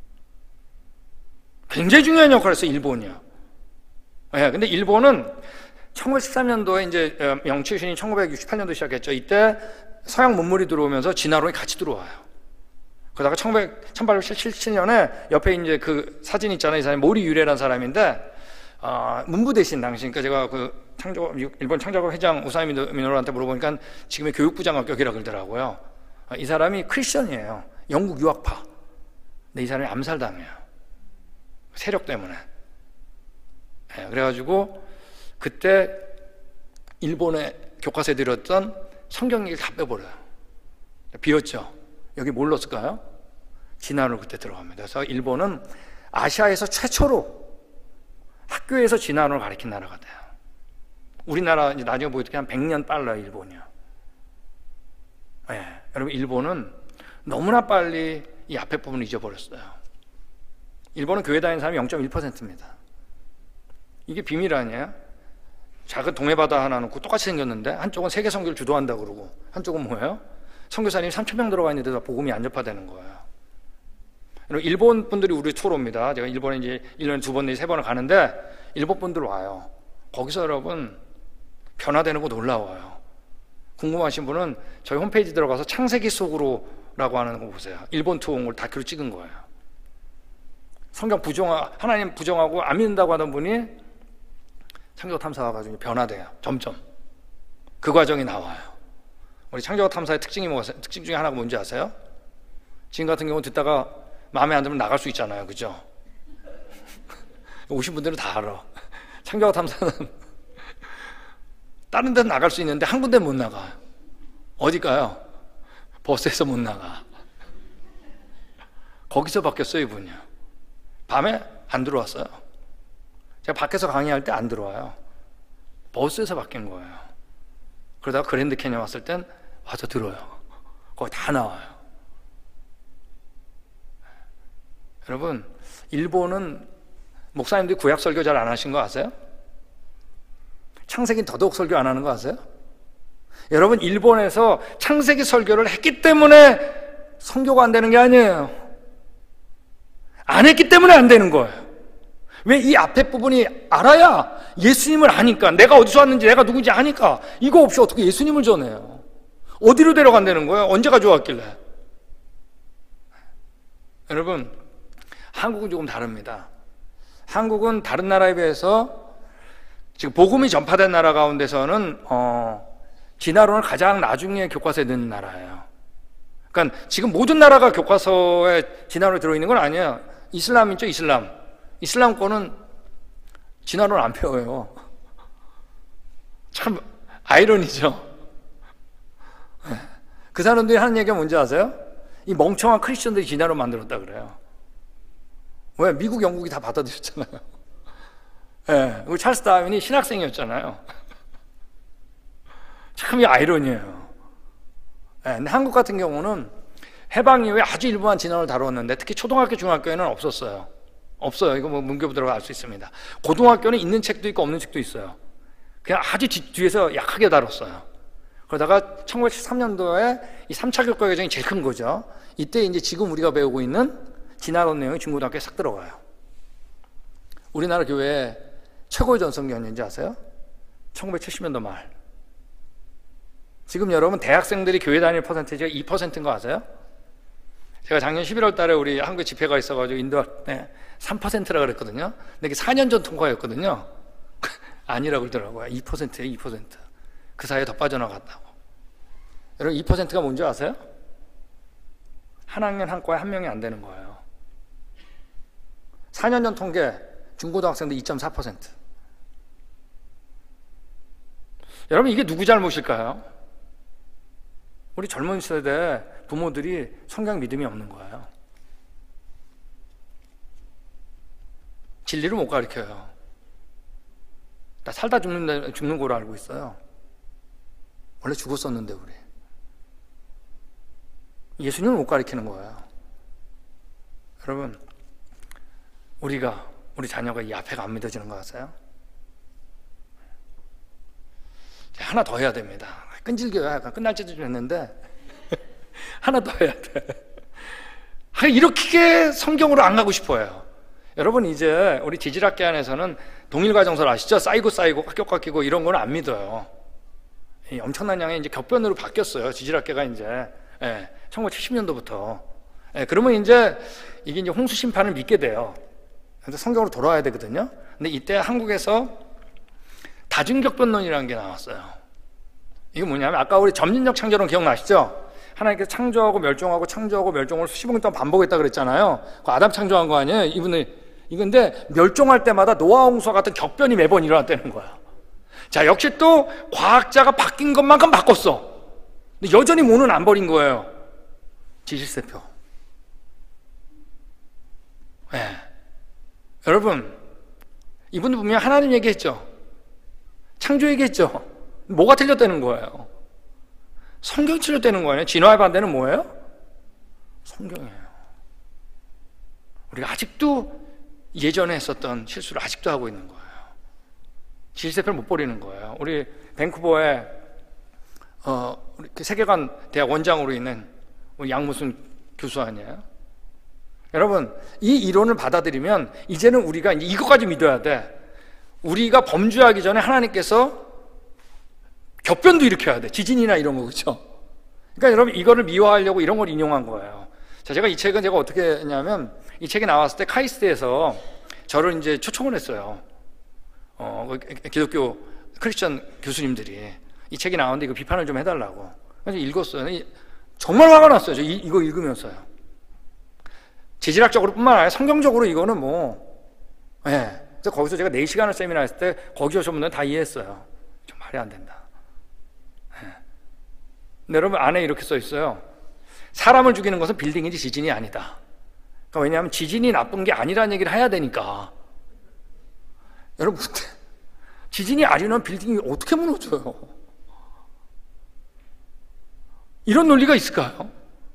Speaker 1: 굉장히 중요한 역할을 했어요, 일본이요. 네, 근데 일본은 1913년도에 이제 영치신이 1968년도 시작했죠. 이때 서양 문물이 들어오면서 진화론이 같이 들어와요. 그러다가 1877년에 옆에 이제 그 사진 있잖아요. 이 사람이 모리 유레라는 사람인데, 문부 대신 당시, 그러니까 제가 그 일본 창작업 회장 우사미 미노루한테 물어보니까 지금의 교육부 장학격이라 그러더라고요. 이 사람이 크리스천이에요. 영국 유학파. 근데 이 사람이 암살당해요. 세력 때문에. 네, 그래가지고 그때 일본의 교과서에 들었던 성경 얘기를 다 빼버려요. 비었죠. 여기 뭘 넣었을까요? 진화론을 그때 들어갑니다. 그래서 일본은 아시아에서 최초로 학교에서 진화론을 가르친 나라가 돼요. 우리나라 이제 나중에 보이게 한 100년 빨라요, 일본이요. 네, 여러분, 일본은 너무나 빨리 이 앞에 부분을 잊어버렸어요. 일본은 교회 다니는 사람이 0.1%입니다. 이게 비밀 아니에요? 작은 동해바다 하나 놓고 똑같이 생겼는데 한쪽은 세계 선교를 주도한다 그러고 한쪽은 뭐예요? 선교사님이 3,000명 들어가 있는데도 복음이 안 전파되는 거예요. 일본 분들이 우리 투어 옵니다. 제가 일본에 이제 1년에 2번 내지 3번을 가는데 일본 분들 와요. 거기서 여러분 변화되는 거 놀라워요. 궁금하신 분은 저희 홈페이지 들어가서 창세기 속으로라고 하는 거 보세요. 일본 투어 온 걸 다큐로 찍은 거예요. 성경 하나님 부정하고 안 믿는다고 하던 분이 창조적 탐사 와가지고 변화돼요. 점점. 그 과정이 나와요. 우리 창조적 탐사의 특징이 특징 중에 하나가 뭔지 아세요? 지금 같은 경우 듣다가 마음에 안 들면 나갈 수 있잖아요. 그죠? 오신 분들은 다 알아. 창조적 탐사는 다른 데는 나갈 수 있는데 한 군데 못 나가요. 어디가요? 버스에서 못 나가. 거기서 바뀌었어요, 이분이요. 밤에 안 들어왔어요. 제가 밖에서 강의할 때 안 들어와요. 버스에서 바뀐 거예요. 그러다가 그랜드 캐니언 왔을 땐 와서 들어요. 거기 다 나와요. 여러분, 일본은 목사님들이 구약 설교 잘 안 하신 거 아세요? 창세기 더더욱 설교 안 하는 거 아세요? 여러분, 일본에서 창세기 설교를 했기 때문에 선교가 안 되는 게 아니에요. 안 했기 때문에 안 되는 거예요. 왜? 이 앞에 부분이 알아야 예수님을 아니까, 내가 어디서 왔는지 내가 누군지 아니까. 이거 없이 어떻게 예수님을 전해요? 어디로 데려간다는 거예요? 언제 가져왔길래? 여러분, 한국은 조금 다릅니다. 한국은 다른 나라에 비해서 지금 복음이 전파된 나라 가운데서는 진화론을 가장 나중에 교과서에 넣는 나라예요. 그러니까 지금 모든 나라가 교과서에 진화론이 들어있는 건 아니에요. 이슬람 있죠, 이슬람. 이슬람 거는 진화론 안 배워요. 참 아이러니죠. 그 사람들이 하는 얘기가 뭔지 아세요? 이 멍청한 크리스천들이 진화로 만들었다 그래요. 왜? 미국, 영국이 다 받아들였잖아요. 예, 우리 찰스 다윈이 신학생이었잖아요. 참 이 아이러니예요. 예, 근데 한국 같은 경우는 해방 이후에 아주 일부만 진화를 다루었는데 특히 초등학교, 중학교에는 없었어요. 없어요. 이거 뭐 문교부 들어가 알 수 있습니다. 고등학교는 있는 책도 있고 없는 책도 있어요. 그냥 아주 뒤에서 약하게 다뤘어요. 그러다가 1973년도에 이 3차 교과 과정이 제일 큰 거죠. 이때 이제 지금 우리가 배우고 있는 진화론 내용이 중고등학교에 싹 들어가요. 우리나라 교회 최고의 전성기 언제인지 아세요? 1970년도 말. 지금 여러분 대학생들이 교회 다니는 퍼센테이지가 2%인 거 아세요? 제가 작년 11월 달에 우리 한국에 집회가 있어가지고 인도할때 3%라 그랬거든요. 근데 이게 4년 전 통과였거든요. 아니라고 그러더라고요. 2%예요, 2%. 그 사이에 더 빠져나갔다고. 여러분 2%가 뭔지 아세요? 한 학년 한 과에 한 명이 안 되는 거예요. 4년 전 통계 중고등학생들 2.4%. 여러분 이게 누구 잘못일까요? 우리 젊은 세대 부모들이 성경 믿음이 없는 거예요. 진리를 못 가르쳐요. 나 살다 죽는 거로 알고 있어요. 원래 죽었었는데 우리. 예수님을 못 가르치는 거예요. 여러분 우리 자녀가 이 앞에가 안 믿어지는 거 아세요? 하나 더 해야 됩니다. 끈질겨야 약간 끝날 때쯤 했는데 하나 더 해야 돼. 이렇게 성경으로 안 가고 싶어요. 여러분 이제 우리 지질학계 안에서는 동일과정설 아시죠? 쌓이고 합격과 끼고 이런 거는 안 믿어요. 엄청난 양의 이제 격변으로 바뀌었어요. 지질학계가 이제 1970년도부터. 그러면 이제 이게 이제 홍수 심판을 믿게 돼요. 그래서 성경으로 돌아와야 되거든요. 근데 이때 한국에서 다중격변론이라는 게 나왔어요. 이게 뭐냐면 아까 우리 점진적 창조론 기억나시죠? 하나님께서 창조하고 멸종하고 창조하고 멸종을 수십 년 동안 반복했다 그랬잖아요. 그 아담 창조한 거 아니에요? 이건데 멸종할 때마다 노아 홍수와 같은 격변이 매번 일어났다는 거야. 자, 역시 또 과학자가 바뀐 것만큼 바꿨어. 근데 여전히 모는 안 버린 거예요. 지질세표. 여러분 이분도 분명히 하나님 얘기했죠. 창조 얘기했죠. 뭐가 틀렸다는 거예요? 성경이 틀렸다는 거예요. 진화의 반대는 뭐예요? 성경이에요. 우리가 아직도 예전에 했었던 실수를 아직도 하고 있는 거예요. 지질세표를 못 버리는 거예요. 우리 밴쿠버에 우리 세계관 대학 원장으로 있는 우리 양무순 교수 아니에요? 여러분 이 이론을 받아들이면 이제는 우리가 이거까지 믿어야 돼. 우리가 범죄하기 전에 하나님께서 격변도 일으켜야 돼. 지진이나 이런 거, 그렇죠? 그러니까 여러분 이거를 미화하려고 이런 걸 인용한 거예요. 자, 제가 이 책은 제가 어떻게 했냐면 이 책이 나왔을 때 카이스트에서 저를 이제 초청을 했어요. 기독교 크리스천 교수님들이 이 책이 나왔는데 이거 비판을 좀 해달라고. 그래서 읽었어요. 정말 화가 났어요. 저 이거 읽으면서요. 재질학적으로 뿐만 아니라 성경적으로 이거는 그래서 거기서 제가 4시간을 세미나 했을 때 거기 오신 분들은 다 이해했어요. 좀 말이 안 된다. 근데 여러분 안에 이렇게 써 있어요. 사람을 죽이는 것은 빌딩이지 지진이 아니다. 그러니까 왜냐하면 지진이 나쁜 게 아니라는 얘기를 해야 되니까. 여러분 지진이 아니면 빌딩이 어떻게 무너져요? 이런 논리가 있을까요?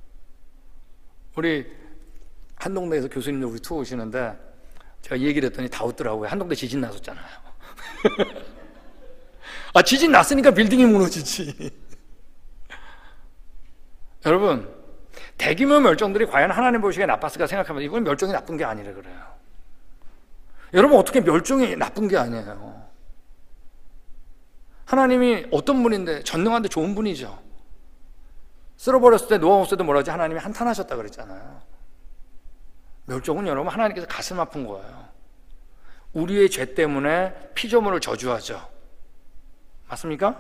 Speaker 1: 우리 한동대에서 교수님들 우리 투어 오시는데 제가 이 얘기를 했더니 다 웃더라고요. 한동대 지진 났었잖아요. 지진 났으니까 빌딩이 무너지지. 여러분 대규모 멸종들이 과연 하나님 보시기에 나빴을까 생각하면 이건 멸종이 나쁜 게 아니라 그래요. 여러분 어떻게 멸종이 나쁜 게 아니에요. 하나님이 어떤 분인데 전능한데 좋은 분이죠. 쓸어버렸을 때 노아 홍수 때도 뭐라 하지? 하나님이 한탄하셨다 그랬잖아요. 멸종은 여러분 하나님께서 가슴 아픈 거예요. 우리의 죄 때문에 피조물을 저주하죠. 맞습니까?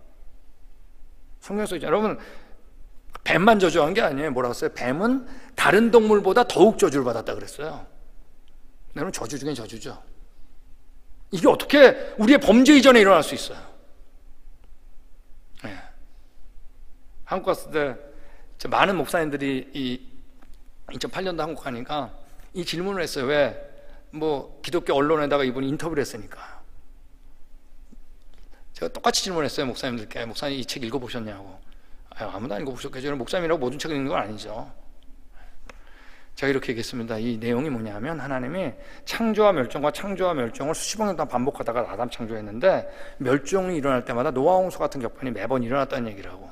Speaker 1: 성경에서 여러분 뱀만 저주한 게 아니에요. 뭐라고 했어요? 뱀은 다른 동물보다 더욱 저주를 받았다 그랬어요. 여러분 저주 중에 저주죠. 이게 어떻게 우리의 범죄 이전에 일어날 수 있어요? 한국 갔을 때 많은 목사님들이 이 2008년도 한국 가니까 이 질문을 했어요. 왜? 뭐 기독교 언론에다가 이분이 인터뷰를 했으니까. 제가 똑같이 질문했어요. 목사님들께. 목사님 이 책 읽어보셨냐고. 아무도 안 읽어보셨겠죠. 목사님이라고 모든 책을 읽는 건 아니죠. 제가 이렇게 얘기했습니다. 이 내용이 뭐냐면 하나님이 창조와 멸종과 창조와 멸종을 수십억 년 동안 반복하다가 아담 창조했는데 멸종이 일어날 때마다 노아 홍수 같은 격판이 매번 일어났다는 얘기라고.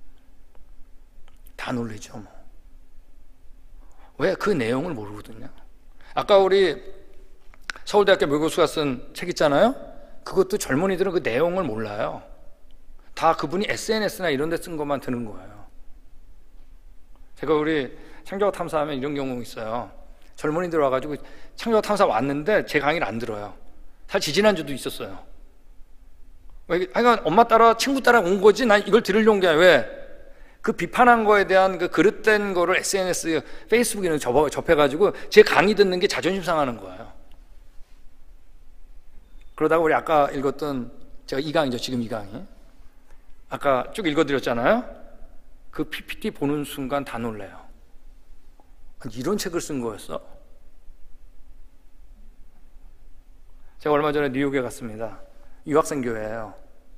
Speaker 1: 다 놀리죠 뭐. 왜? 그 내용을 모르거든요. 아까 우리 서울대학교 묘교수가 쓴 책 있잖아요. 그것도 젊은이들은 그 내용을 몰라요. 다 그분이 SNS나 이런 데 쓴 것만 드는 거예요. 제가 우리 창조학 탐사하면 이런 경우 있어요. 젊은이들 와가지고 창조학 탐사 왔는데 제 강의를 안 들어요. 사실 지지난주도 있었어요. 하여간 엄마 따라 친구 따라 온 거지 난 이걸 들으려고 온 게 아니라 왜? 그 비판한 거에 대한 그 그릇된 거를 SNS, 페이스북에 접해가지고 제 강의 듣는 게 자존심 상하는 거예요. 그러다가 우리 아까 읽었던 제가 이 강의죠. 지금 이 강의. 아까 쭉 읽어드렸잖아요. 그 PPT 보는 순간 다 놀래요. 이런 책을 쓴 거였어? 제가 얼마 전에 뉴욕에 갔습니다. 유학생 교회예요.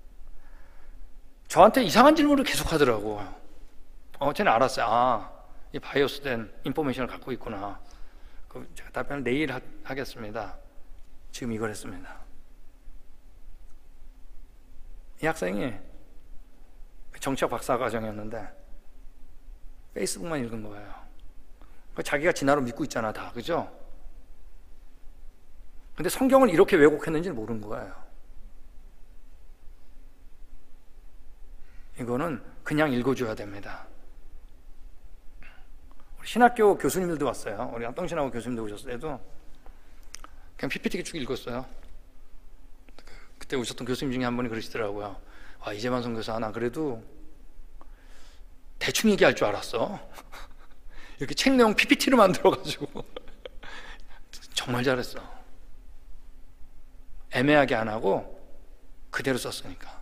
Speaker 1: 저한테 이상한 질문을 계속 하더라고요. 저는 알았어요. 이 바이오스된 인포메이션을 갖고 있구나. 제가 답변을 내일 하겠습니다. 지금 이걸 했습니다. 이 학생이 정치학 박사과정이었는데 페이스북만 읽은 거예요. 자기가 진화로 믿고 있잖아 다. 그죠? 근데 성경을 이렇게 왜곡했는지는 모르는 거예요. 이거는 그냥 읽어줘야 됩니다. 우리 신학교 교수님들도 왔어요. 우리 안동신학교 교수님들 오셨을 때도 그냥 PPT 쭉 읽었어요. 그때 오셨던 교수님 중에 한 분이 그러시더라고요. 이재만 선교사 나 그래도 대충 얘기할 줄 알았어. 이렇게 책 내용 PPT로 만들어가지고 정말 잘했어. 애매하게 안 하고 그대로 썼으니까.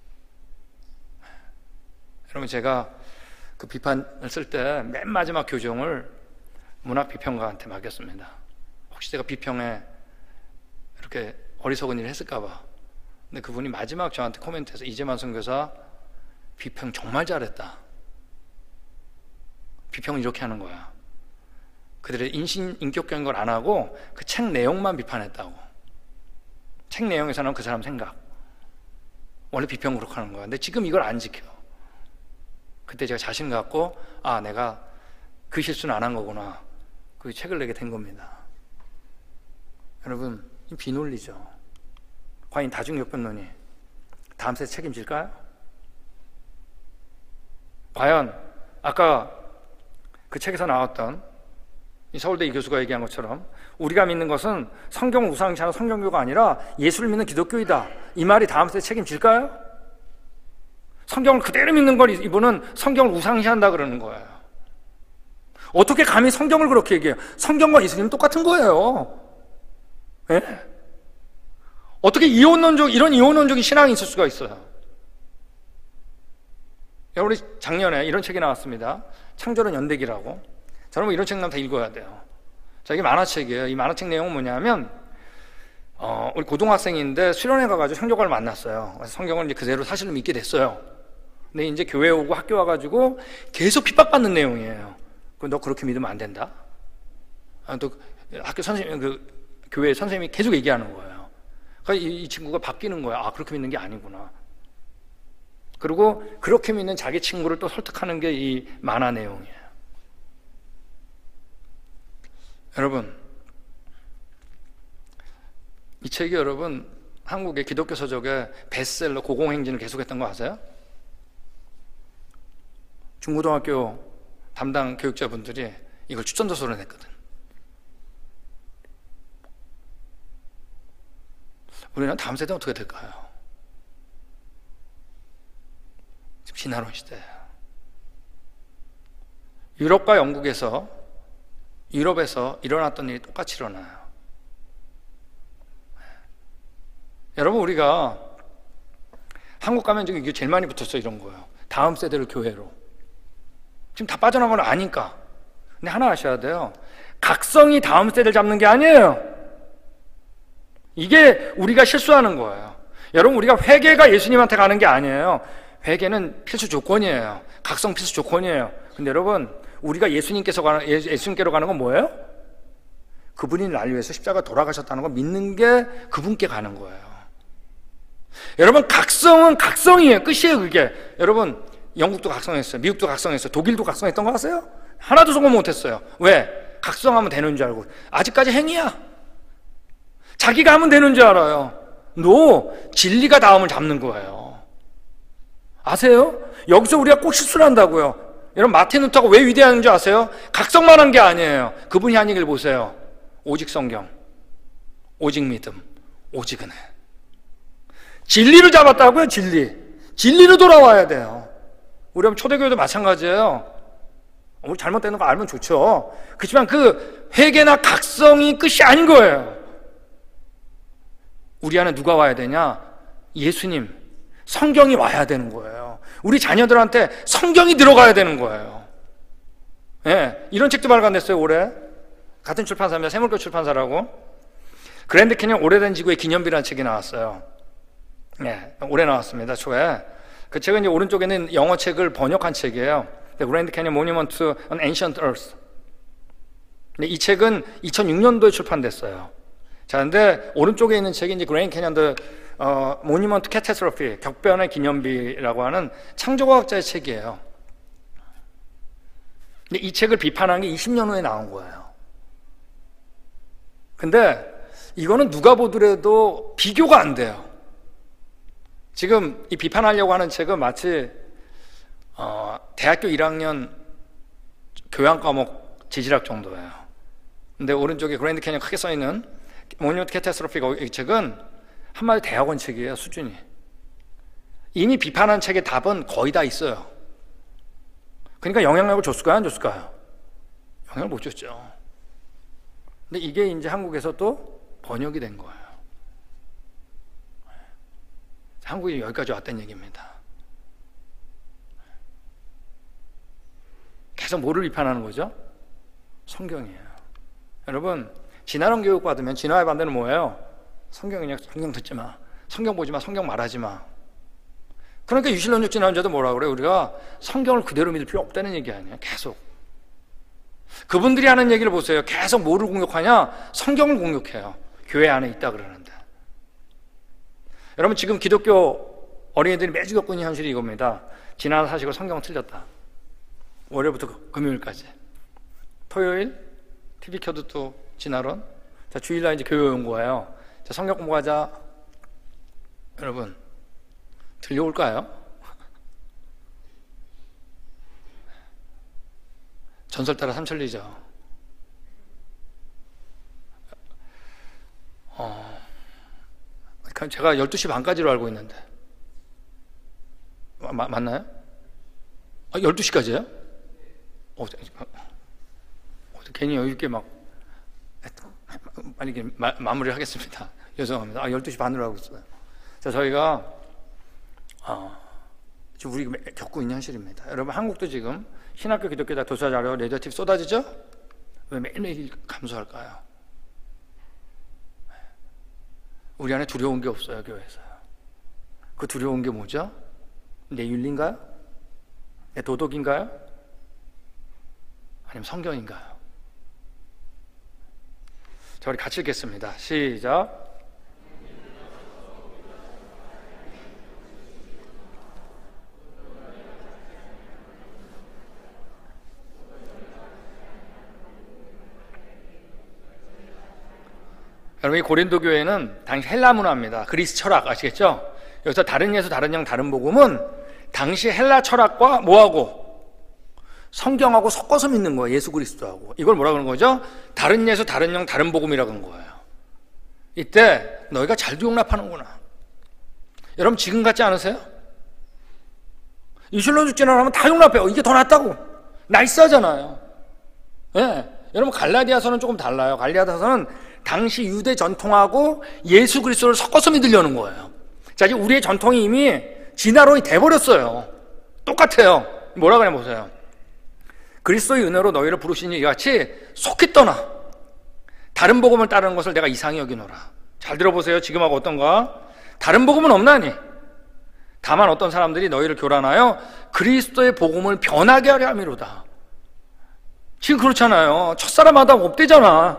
Speaker 1: 여러분 제가 그 비판을 쓸 때 맨 마지막 교정을 문학 비평가한테 맡겼습니다. 혹시 제가 비평에 이렇게 어리석은 일을 했을까 봐. 근데 그분이 마지막 저한테 코멘트해서 이재만 선교사 비평 정말 잘했다. 비평은 이렇게 하는 거야. 그들의 인격적인 걸 안 하고 그 책 내용만 비판했다고. 책 내용에서는 그 사람 생각. 원래 비평 그렇게 하는 거야. 근데 지금 이걸 안 지켜. 그때 제가 자신 갖고 내가 그 실수는 안 한 거구나. 그 책을 내게 된 겁니다. 여러분 비논리죠. 과연 다중역변론이 다음 세대 책임질까요? 과연 아까 그 책에서 나왔던 이 서울대 이 교수가 얘기한 것처럼 우리가 믿는 것은 성경을 우상시하는 성경교가 아니라 예수를 믿는 기독교이다. 이 말이 다음 세대 책임질까요? 성경을 그대로 믿는 걸 이분은 성경을 우상시한다 그러는 거예요. 어떻게 감히 성경을 그렇게 얘기해요? 성경과 예수님은 똑같은 거예요. 예? 어떻게 이런 이혼론적인 신앙이 있을 수가 있어요? 우리 작년에 이런 책이 나왔습니다. 창조론 연대기라고. 여러분 이런 책 나면 다 읽어야 돼요. 자, 이게 만화책이에요. 이 만화책 내용은 뭐냐면 우리 고등학생인데 수련회 가가지고 성경을 만났어요. 그래서 성경을 이제 그대로 사실로 믿게 됐어요. 근데 이제 교회 오고 학교 와가지고 계속 핍박받는 내용이에요. 너 그렇게 믿으면 안 된다. 또 학교 선생님, 교회 선생님이 계속 얘기하는 거예요. 그러니까 이 친구가 바뀌는 거야. 그렇게 믿는 게 아니구나. 그리고 그렇게 믿는 자기 친구를 또 설득하는 게 이 만화 내용이에요. 여러분, 이 책이 여러분 한국의 기독교 서적의 베스트셀러 고공행진을 계속했던 거 아세요? 중고등학교 담당 교육자분들이 이걸 추천도서로 냈거든. 우리는 다음 세대는 어떻게 될까요? 지금 진화론 시대예요. 유럽과 영국에서 유럽에서 일어났던 일이 똑같이 일어나요. 여러분 우리가 한국 가면 지금 이게 제일 많이 붙었어요. 이런 거예요. 다음 세대를 교회로. 지금 다 빠져나간 걸 아니까. 근데 하나 아셔야 돼요. 각성이 다음 세대를 잡는 게 아니에요. 이게 우리가 실수하는 거예요. 여러분, 우리가 회개가 예수님한테 가는 게 아니에요. 회개는 필수 조건이에요. 각성 필수 조건이에요. 근데 여러분, 우리가 예수님께로 가는 건 뭐예요? 그분이 날 위해서 십자가 돌아가셨다는 걸 믿는 게 그분께 가는 거예요. 여러분, 각성은 각성이에요. 끝이에요, 그게. 여러분, 영국도 각성했어요. 미국도 각성했어요. 독일도 각성했던 거 아세요? 하나도 성공 못했어요. 왜? 각성하면 되는 줄 알고. 아직까지 행위야. 자기가 하면 되는 줄 알아요. 진리가 다음을 잡는 거예요. 아세요? 여기서 우리가 꼭 실수를 한다고요. 여러분, 마틴 루터가 왜 위대한 줄 아세요? 각성만 한 게 아니에요. 그분이 한 얘기를 보세요. 오직 성경, 오직 믿음, 오직 은혜. 진리를 잡았다고요. 진리로 돌아와야 돼요. 우리 초대교회도 마찬가지예요. 우리 잘못되는 거 알면 좋죠. 그렇지만 그 회개나 각성이 끝이 아닌 거예요. 우리 안에 누가 와야 되냐? 예수님, 성경이 와야 되는 거예요. 우리 자녀들한테 성경이 들어가야 되는 거예요. 예, 이런 책도 발간됐어요, 올해. 같은 출판사입니다. 새물교 출판사라고. 그랜드 캐년 오래된 지구의 기념비라는 책이 나왔어요. 예, 올해 나왔습니다, 초에. 그 책은 이제 오른쪽에는 영어 책을 번역한 책이에요. The Grand Canyon Monument to an Ancient Earth. 근데 이 책은 2006년도에 출판됐어요. 자, 근데 오른쪽에 있는 책이 이제 Grand Canyon The Monument Catastrophe, 격변의 기념비라고 하는 창조과학자의 책이에요. 근데 이 책을 비판한 게 20년 후에 나온 거예요. 근데 이거는 누가 보더라도 비교가 안 돼요. 지금 이 비판하려고 하는 책은 마치 대학교 1학년 교양 과목 지질학 정도예요. 근데 오른쪽에 그랜드 캐니언 크게 써있는 모뉴먼트 캐타스트로피 이 책은 한마디 대학원 책이에요, 수준이. 이미 비판한 책의 답은 거의 다 있어요. 그러니까 영향력을 줬을까요, 안 줬을까요? 영향을 못 줬죠. 근데 이게 이제 한국에서 또 번역이 된 거예요. 한국이 여기까지 왔다는 얘기입니다. 계속 뭐를 비판하는 거죠? 성경이에요. 여러분, 진화론 교육 받으면 진화의 반대는 뭐예요? 성경이냐? 성경 듣지 마. 성경 보지 마. 성경 말하지 마. 그러니까 유실론적 진화론자도 뭐라 그래요? 우리가 성경을 그대로 믿을 필요 없다는 얘기 아니에요. 계속. 그분들이 하는 얘기를 보세요. 계속 뭐를 공격하냐? 성경을 공격해요. 교회 안에 있다 그러는데. 여러분, 지금 기독교 어린이들이 매주 겪고 있는 현실이 이겁니다. 지난 사실과 성경은 틀렸다. 월요일부터 금요일까지. 토요일 TV 켜도 또 진화론. 자, 주일날 이제 교회 온 거예요. 자, 성경 공부하자. 여러분, 들려올까요? 전설 따라 삼천리죠. 제가 12시 반까지로 알고 있는데. 맞나요? 12시까지요? 괜히 여유있게 빨리 마무리를 하겠습니다. 죄송합니다. 12시 반으로 하고 있어요. 자, 저희가, 지금 우리 겪고 있는 현실입니다. 여러분, 한국도 지금 신학교 기독교다 도서 자료 레저티브 쏟아지죠? 왜 매일매일 감수할까요? 우리 안에 두려운 게 없어요, 교회에서. 그 두려운 게 뭐죠? 내 윤리인가요? 내 도덕인가요? 아니면 성경인가요? 자, 우리 같이 읽겠습니다. 시작. 여러분, 이 고린도 교회는 당시 헬라 문화입니다. 그리스 철학 아시겠죠? 여기서 다른 예수, 다른 영, 다른 복음은 당시 헬라 철학과 뭐하고? 성경하고 섞어서 믿는 거예요. 예수 그리스도하고. 이걸 뭐라 그러는 거죠? 다른 예수, 다른 영, 다른 복음이라고 하는 거예요. 이때 너희가 잘도 용납하는구나. 여러분, 지금 같지 않으세요? 이슬론 진화하면 다 용납해요. 이게 더 낫다고. 나이스하잖아요. 네. 여러분, 갈라디아서는 조금 달라요. 갈라디아서는 당시 유대 전통하고 예수 그리스도를 섞어서 믿으려는 거예요. 자, 이제 우리의 전통이 이미 진화론이 돼버렸어요. 똑같아요. 뭐라 그래 보세요. 그리스도의 은혜로 너희를 부르시니 이와 같이 속히 떠나 다른 복음을 따르는 것을 내가 이상히 여기노라. 잘 들어보세요. 지금하고 어떤가? 다른 복음은 없나니 다만 어떤 사람들이 너희를 교란하여 그리스도의 복음을 변하게 하려 함이로다. 지금 그렇잖아요. 첫사람 아담 없대잖아.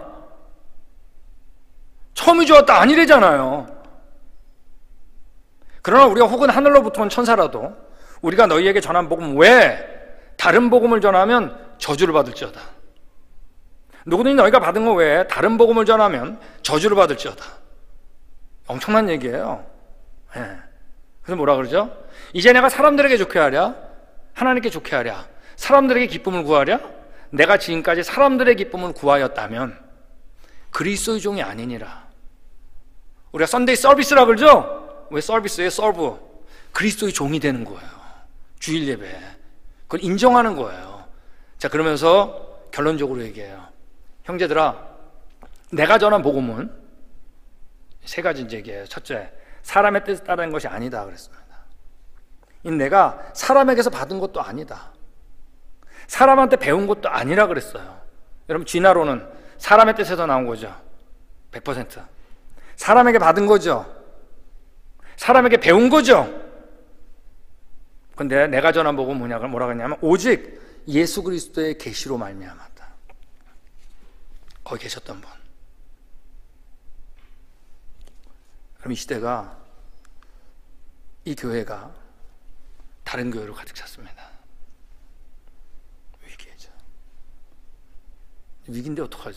Speaker 1: 처음이 좋았다 아니래잖아요. 그러나 우리가 혹은 하늘로부터 온 천사라도 우리가 너희에게 전한 복음 외에 다른 복음을 전하면 저주를 받을지어다. 누구든지 너희가 받은 것 외에 다른 복음을 전하면 저주를 받을지어다. 엄청난 얘기예요. 네. 그래서 뭐라 그러죠? 이제 내가 사람들에게 좋게 하랴? 하나님께 좋게 하랴? 사람들에게 기쁨을 구하랴? 내가 지금까지 사람들의 기쁨을 구하였다면 그리스도의 종이 아니니라. 우리가 썬데이 서비스라 그러죠? 왜 서비스예요? 서브. 그리스도의 종이 되는 거예요. 주일 예배. 그걸 인정하는 거예요. 자, 그러면서 결론적으로 얘기해요. 형제들아, 내가 전한 복음은 세 가지 얘기예요. 첫째, 사람의 뜻을 따르는 것이 아니다 그랬습니다. 내가 사람에게서 받은 것도 아니다. 사람한테 배운 것도 아니라 그랬어요. 여러분, 진화론은 사람의 뜻에서 나온 거죠. 100%. 사람에게 받은 거죠. 사람에게 배운 거죠. 근데 내가 전한 복음은 뭐라고 했냐면 오직 예수 그리스도의 계시로 말미암았다. 거기 계셨던 분. 그럼 이 시대가, 이 교회가 다른 교회로 가득 찼습니다. 위기죠. 위기인데 어떡하죠?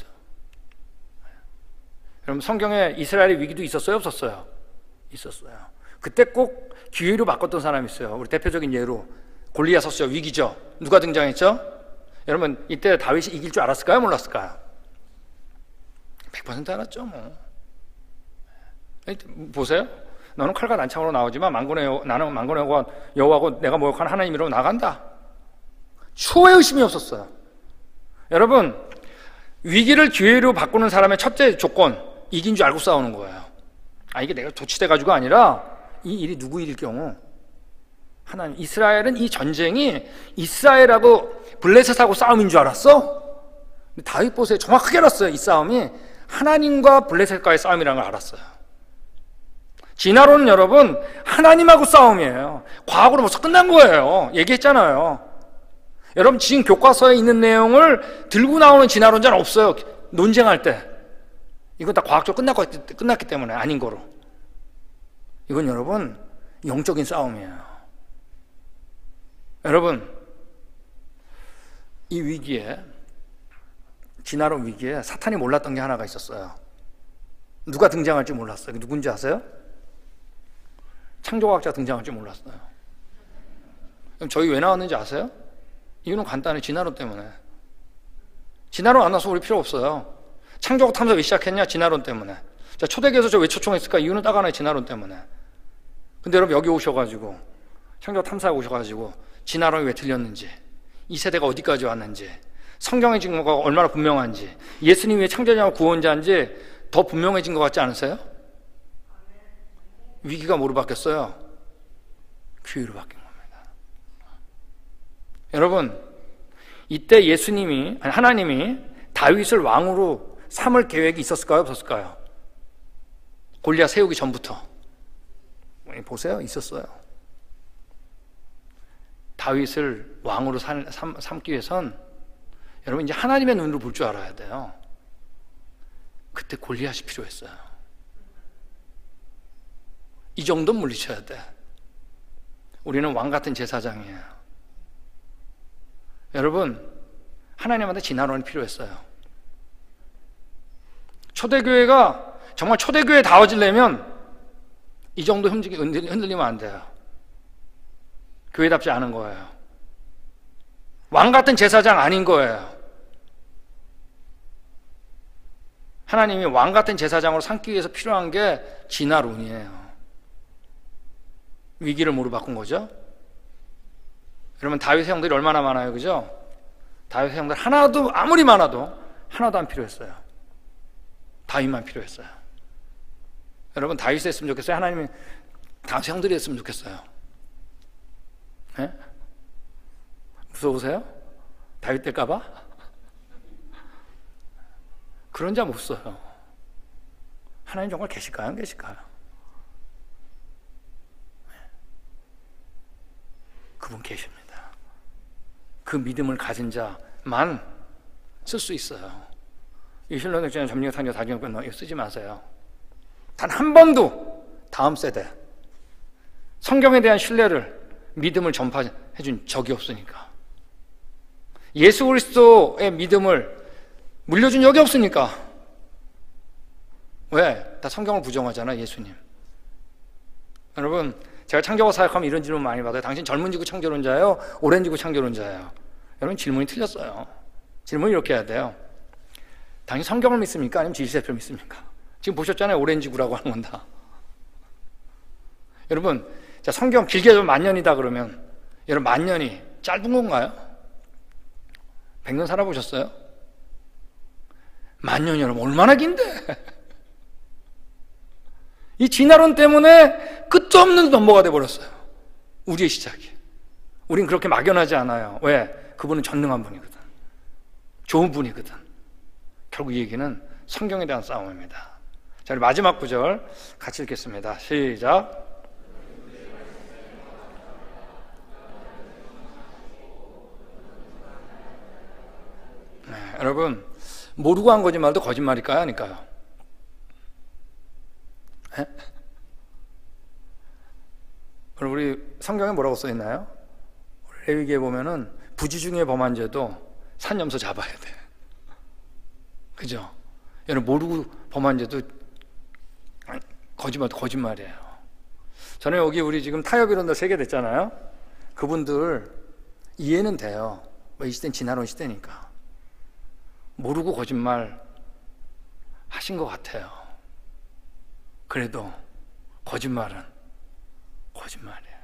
Speaker 1: 여러분, 성경에 이스라엘의 위기도 있었어요? 없었어요? 있었어요. 그때 꼭 기회로 바꿨던 사람이 있어요. 우리 대표적인 예로 골리앗 섰죠. 위기죠. 누가 등장했죠? 여러분, 이때 다윗이 이길 줄 알았을까요? 몰랐을까요? 100% 알았죠. 뭐. 보세요. 너는 칼과 난창으로 나오지만 나는 만군의 여호와고 내가 모욕한 하나님이로 나간다. 초의 의심이 없었어요. 여러분, 위기를 기회로 바꾸는 사람의 첫째 조건, 이긴 줄 알고 싸우는 거예요. 이게 내가 도취돼가지고 아니라 이 일이 누구 일일 경우 하나님. 이스라엘은 이 전쟁이 이스라엘하고 블레셋하고 싸움인 줄 알았어? 근데 다윗 보세요. 정확하게 알았어요. 이 싸움이 하나님과 블레셋과의 싸움이라는 걸 알았어요. 진화론은 여러분 하나님하고 싸움이에요. 과거로 벌써 끝난 거예요. 얘기했잖아요. 여러분, 지금 교과서에 있는 내용을 들고 나오는 진화론자는 없어요. 논쟁할 때 이건 다 과학적으로 끝났기 때문에 아닌 거로. 이건 여러분 영적인 싸움이에요. 여러분, 이 위기에, 진화론 위기에 사탄이 몰랐던 게 하나가 있었어요. 누가 등장할지 몰랐어요. 누군지 아세요? 창조과학자 등장할 줄 몰랐어요. 그럼 저희 왜 나왔는지 아세요? 이유는 간단해. 진화론 때문에. 진화론 안 나와서 우리 필요 없어요. 창조과학 탐사 왜 시작했냐? 진화론 때문에. 자, 초대교회에서 저 왜 초청했을까? 이유는 딱 하나의 진화론 때문에. 근데 여러분, 여기 오셔가지고 창조과학 탐사에 오셔가지고 진화론이 왜 틀렸는지, 이 세대가 어디까지 왔는지, 성경의 증거가 얼마나 분명한지, 예수님이 왜 창조자와 구원자인지 더 분명해진 것 같지 않으세요? 위기가 뭐로 바뀌었어요? 기회로 바뀐 겁니다. 여러분, 이때 하나님이 다윗을 왕으로 삼을 계획이 있었을까요? 없었을까요? 골리앗 세우기 전부터. 보세요. 있었어요. 다윗을 왕으로 삼기 위해선 여러분 이제 하나님의 눈으로 볼 줄 알아야 돼요. 그때 골리앗이 필요했어요. 이 정도는 물리쳐야 돼. 우리는 왕 같은 제사장이에요. 여러분, 하나님한테 진화론이 필요했어요. 초대교회가 정말 초대교회다워지려면 이 정도 흔들리면 안 돼요. 교회답지 않은 거예요. 왕 같은 제사장 아닌 거예요. 하나님이 왕 같은 제사장으로 삼기 위해서 필요한 게 진화론이에요. 위기를 뭐로 바꾼 거죠? 여러분, 다윗의 형들이 얼마나 많아요, 그죠? 다윗의 형들 하나도, 아무리 많아도 하나도 안 필요했어요. 다윗만 필요했어요. 여러분, 다윗이 했으면 좋겠어요? 하나님이 다윗의 형들이 했으면 좋겠어요? 네? 무서우세요? 다윗 될까봐? 그런 자 못 써요. 하나님 정말 계실까요? 안 계실까요? 그분 계십니다. 그 믿음을 가진 자만 쓸 수 있어요. 이 신론역전의 점령 탕력 다중역권 이거 쓰지 마세요. 단 한 번도 다음 세대 성경에 대한 신뢰를 믿음을 전파해준 적이 없으니까, 예수 그리스도의 믿음을 물려준 적이 없으니까. 왜? 다 성경을 부정하잖아, 예수님. 여러분, 제가 창조과 사역하면 이런 질문 많이 받아요. 당신 젊은 지구 창조론자예요? 오랜 지구 창조론자예요? 여러분, 질문이 틀렸어요. 질문이 이렇게 해야 돼요. 당신 성경을 믿습니까? 아니면 지지세표를 믿습니까? 지금 보셨잖아요, 오랜 지구라고 하는 건 다. 여러분, 자, 성경 길게 좀 만년이다 그러면, 여러분, 만년이 짧은 건가요? 100년 살아보셨어요? 만년이 여러분 얼마나 긴데? 이 진화론 때문에 끝도 없는 넘버가 돼버렸어요. 우리의 시작이. 우린 그렇게 막연하지 않아요. 왜? 그분은 전능한 분이거든. 좋은 분이거든. 결국 이 얘기는 성경에 대한 싸움입니다. 자, 우리 마지막 구절 같이 읽겠습니다. 시작. 네, 여러분, 모르고 한 거짓말도 거짓말일까요? 아닐까요? 네? 우리 성경에 뭐라고 써있나요? 레위기에 보면은 부지 중에 범한 죄도 산염소 잡아야 돼. 그죠? 여러분, 모르고 범한 죄도 거짓말도 거짓말이에요. 저는 여기 우리 지금 타협이론도 3개 됐잖아요. 그분들 이해는 돼요. 이 시대는 진화론 시대니까. 모르고 거짓말 하신 것 같아요. 그래도 거짓말은 거짓말이에요.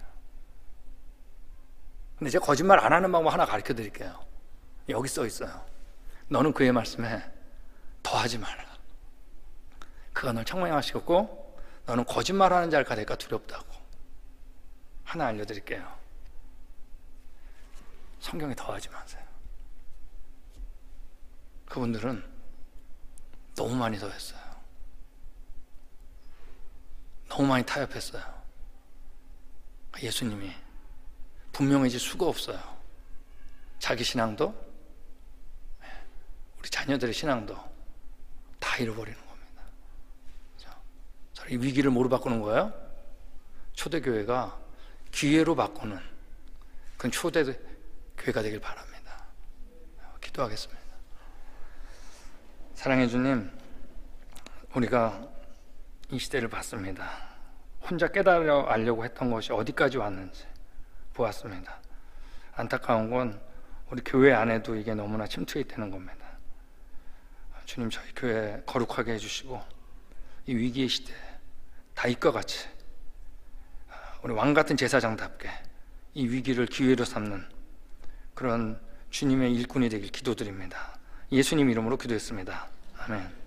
Speaker 1: 근데 제가 거짓말 안 하는 방법 하나 가르쳐 드릴게요. 여기 써 있어요. 너는 그의 말씀에 더하지 말라. 그가 널 청명하시겠고 너는 거짓말하는 자를 가질까 두렵다고. 하나 알려드릴게요. 성경에 더하지 마세요. 그분들은 너무 많이 더했어요. 너무 많이 타협했어요. 예수님이 분명해질 수가 없어요. 자기 신앙도 우리 자녀들의 신앙도 다 잃어버리는 겁니다. 이 위기를 뭐로 바꾸는 거예요? 초대교회가 기회로 바꾸는 그런 초대교회가 되길 바랍니다. 기도하겠습니다. 사랑해 주님, 우리가 이 시대를 봤습니다. 혼자 깨달아 알려고 했던 것이 어디까지 왔는지 보았습니다. 안타까운 건 우리 교회 안에도 이게 너무나 침투해 있다는 겁니다. 주님, 저희 교회 거룩하게 해주시고 이 위기의 시대에 다윗과 같이 우리 왕같은 제사장답게 이 위기를 기회로 삼는 그런 주님의 일꾼이 되길 기도드립니다. 예수님 이름으로 기도했습니다. 아멘.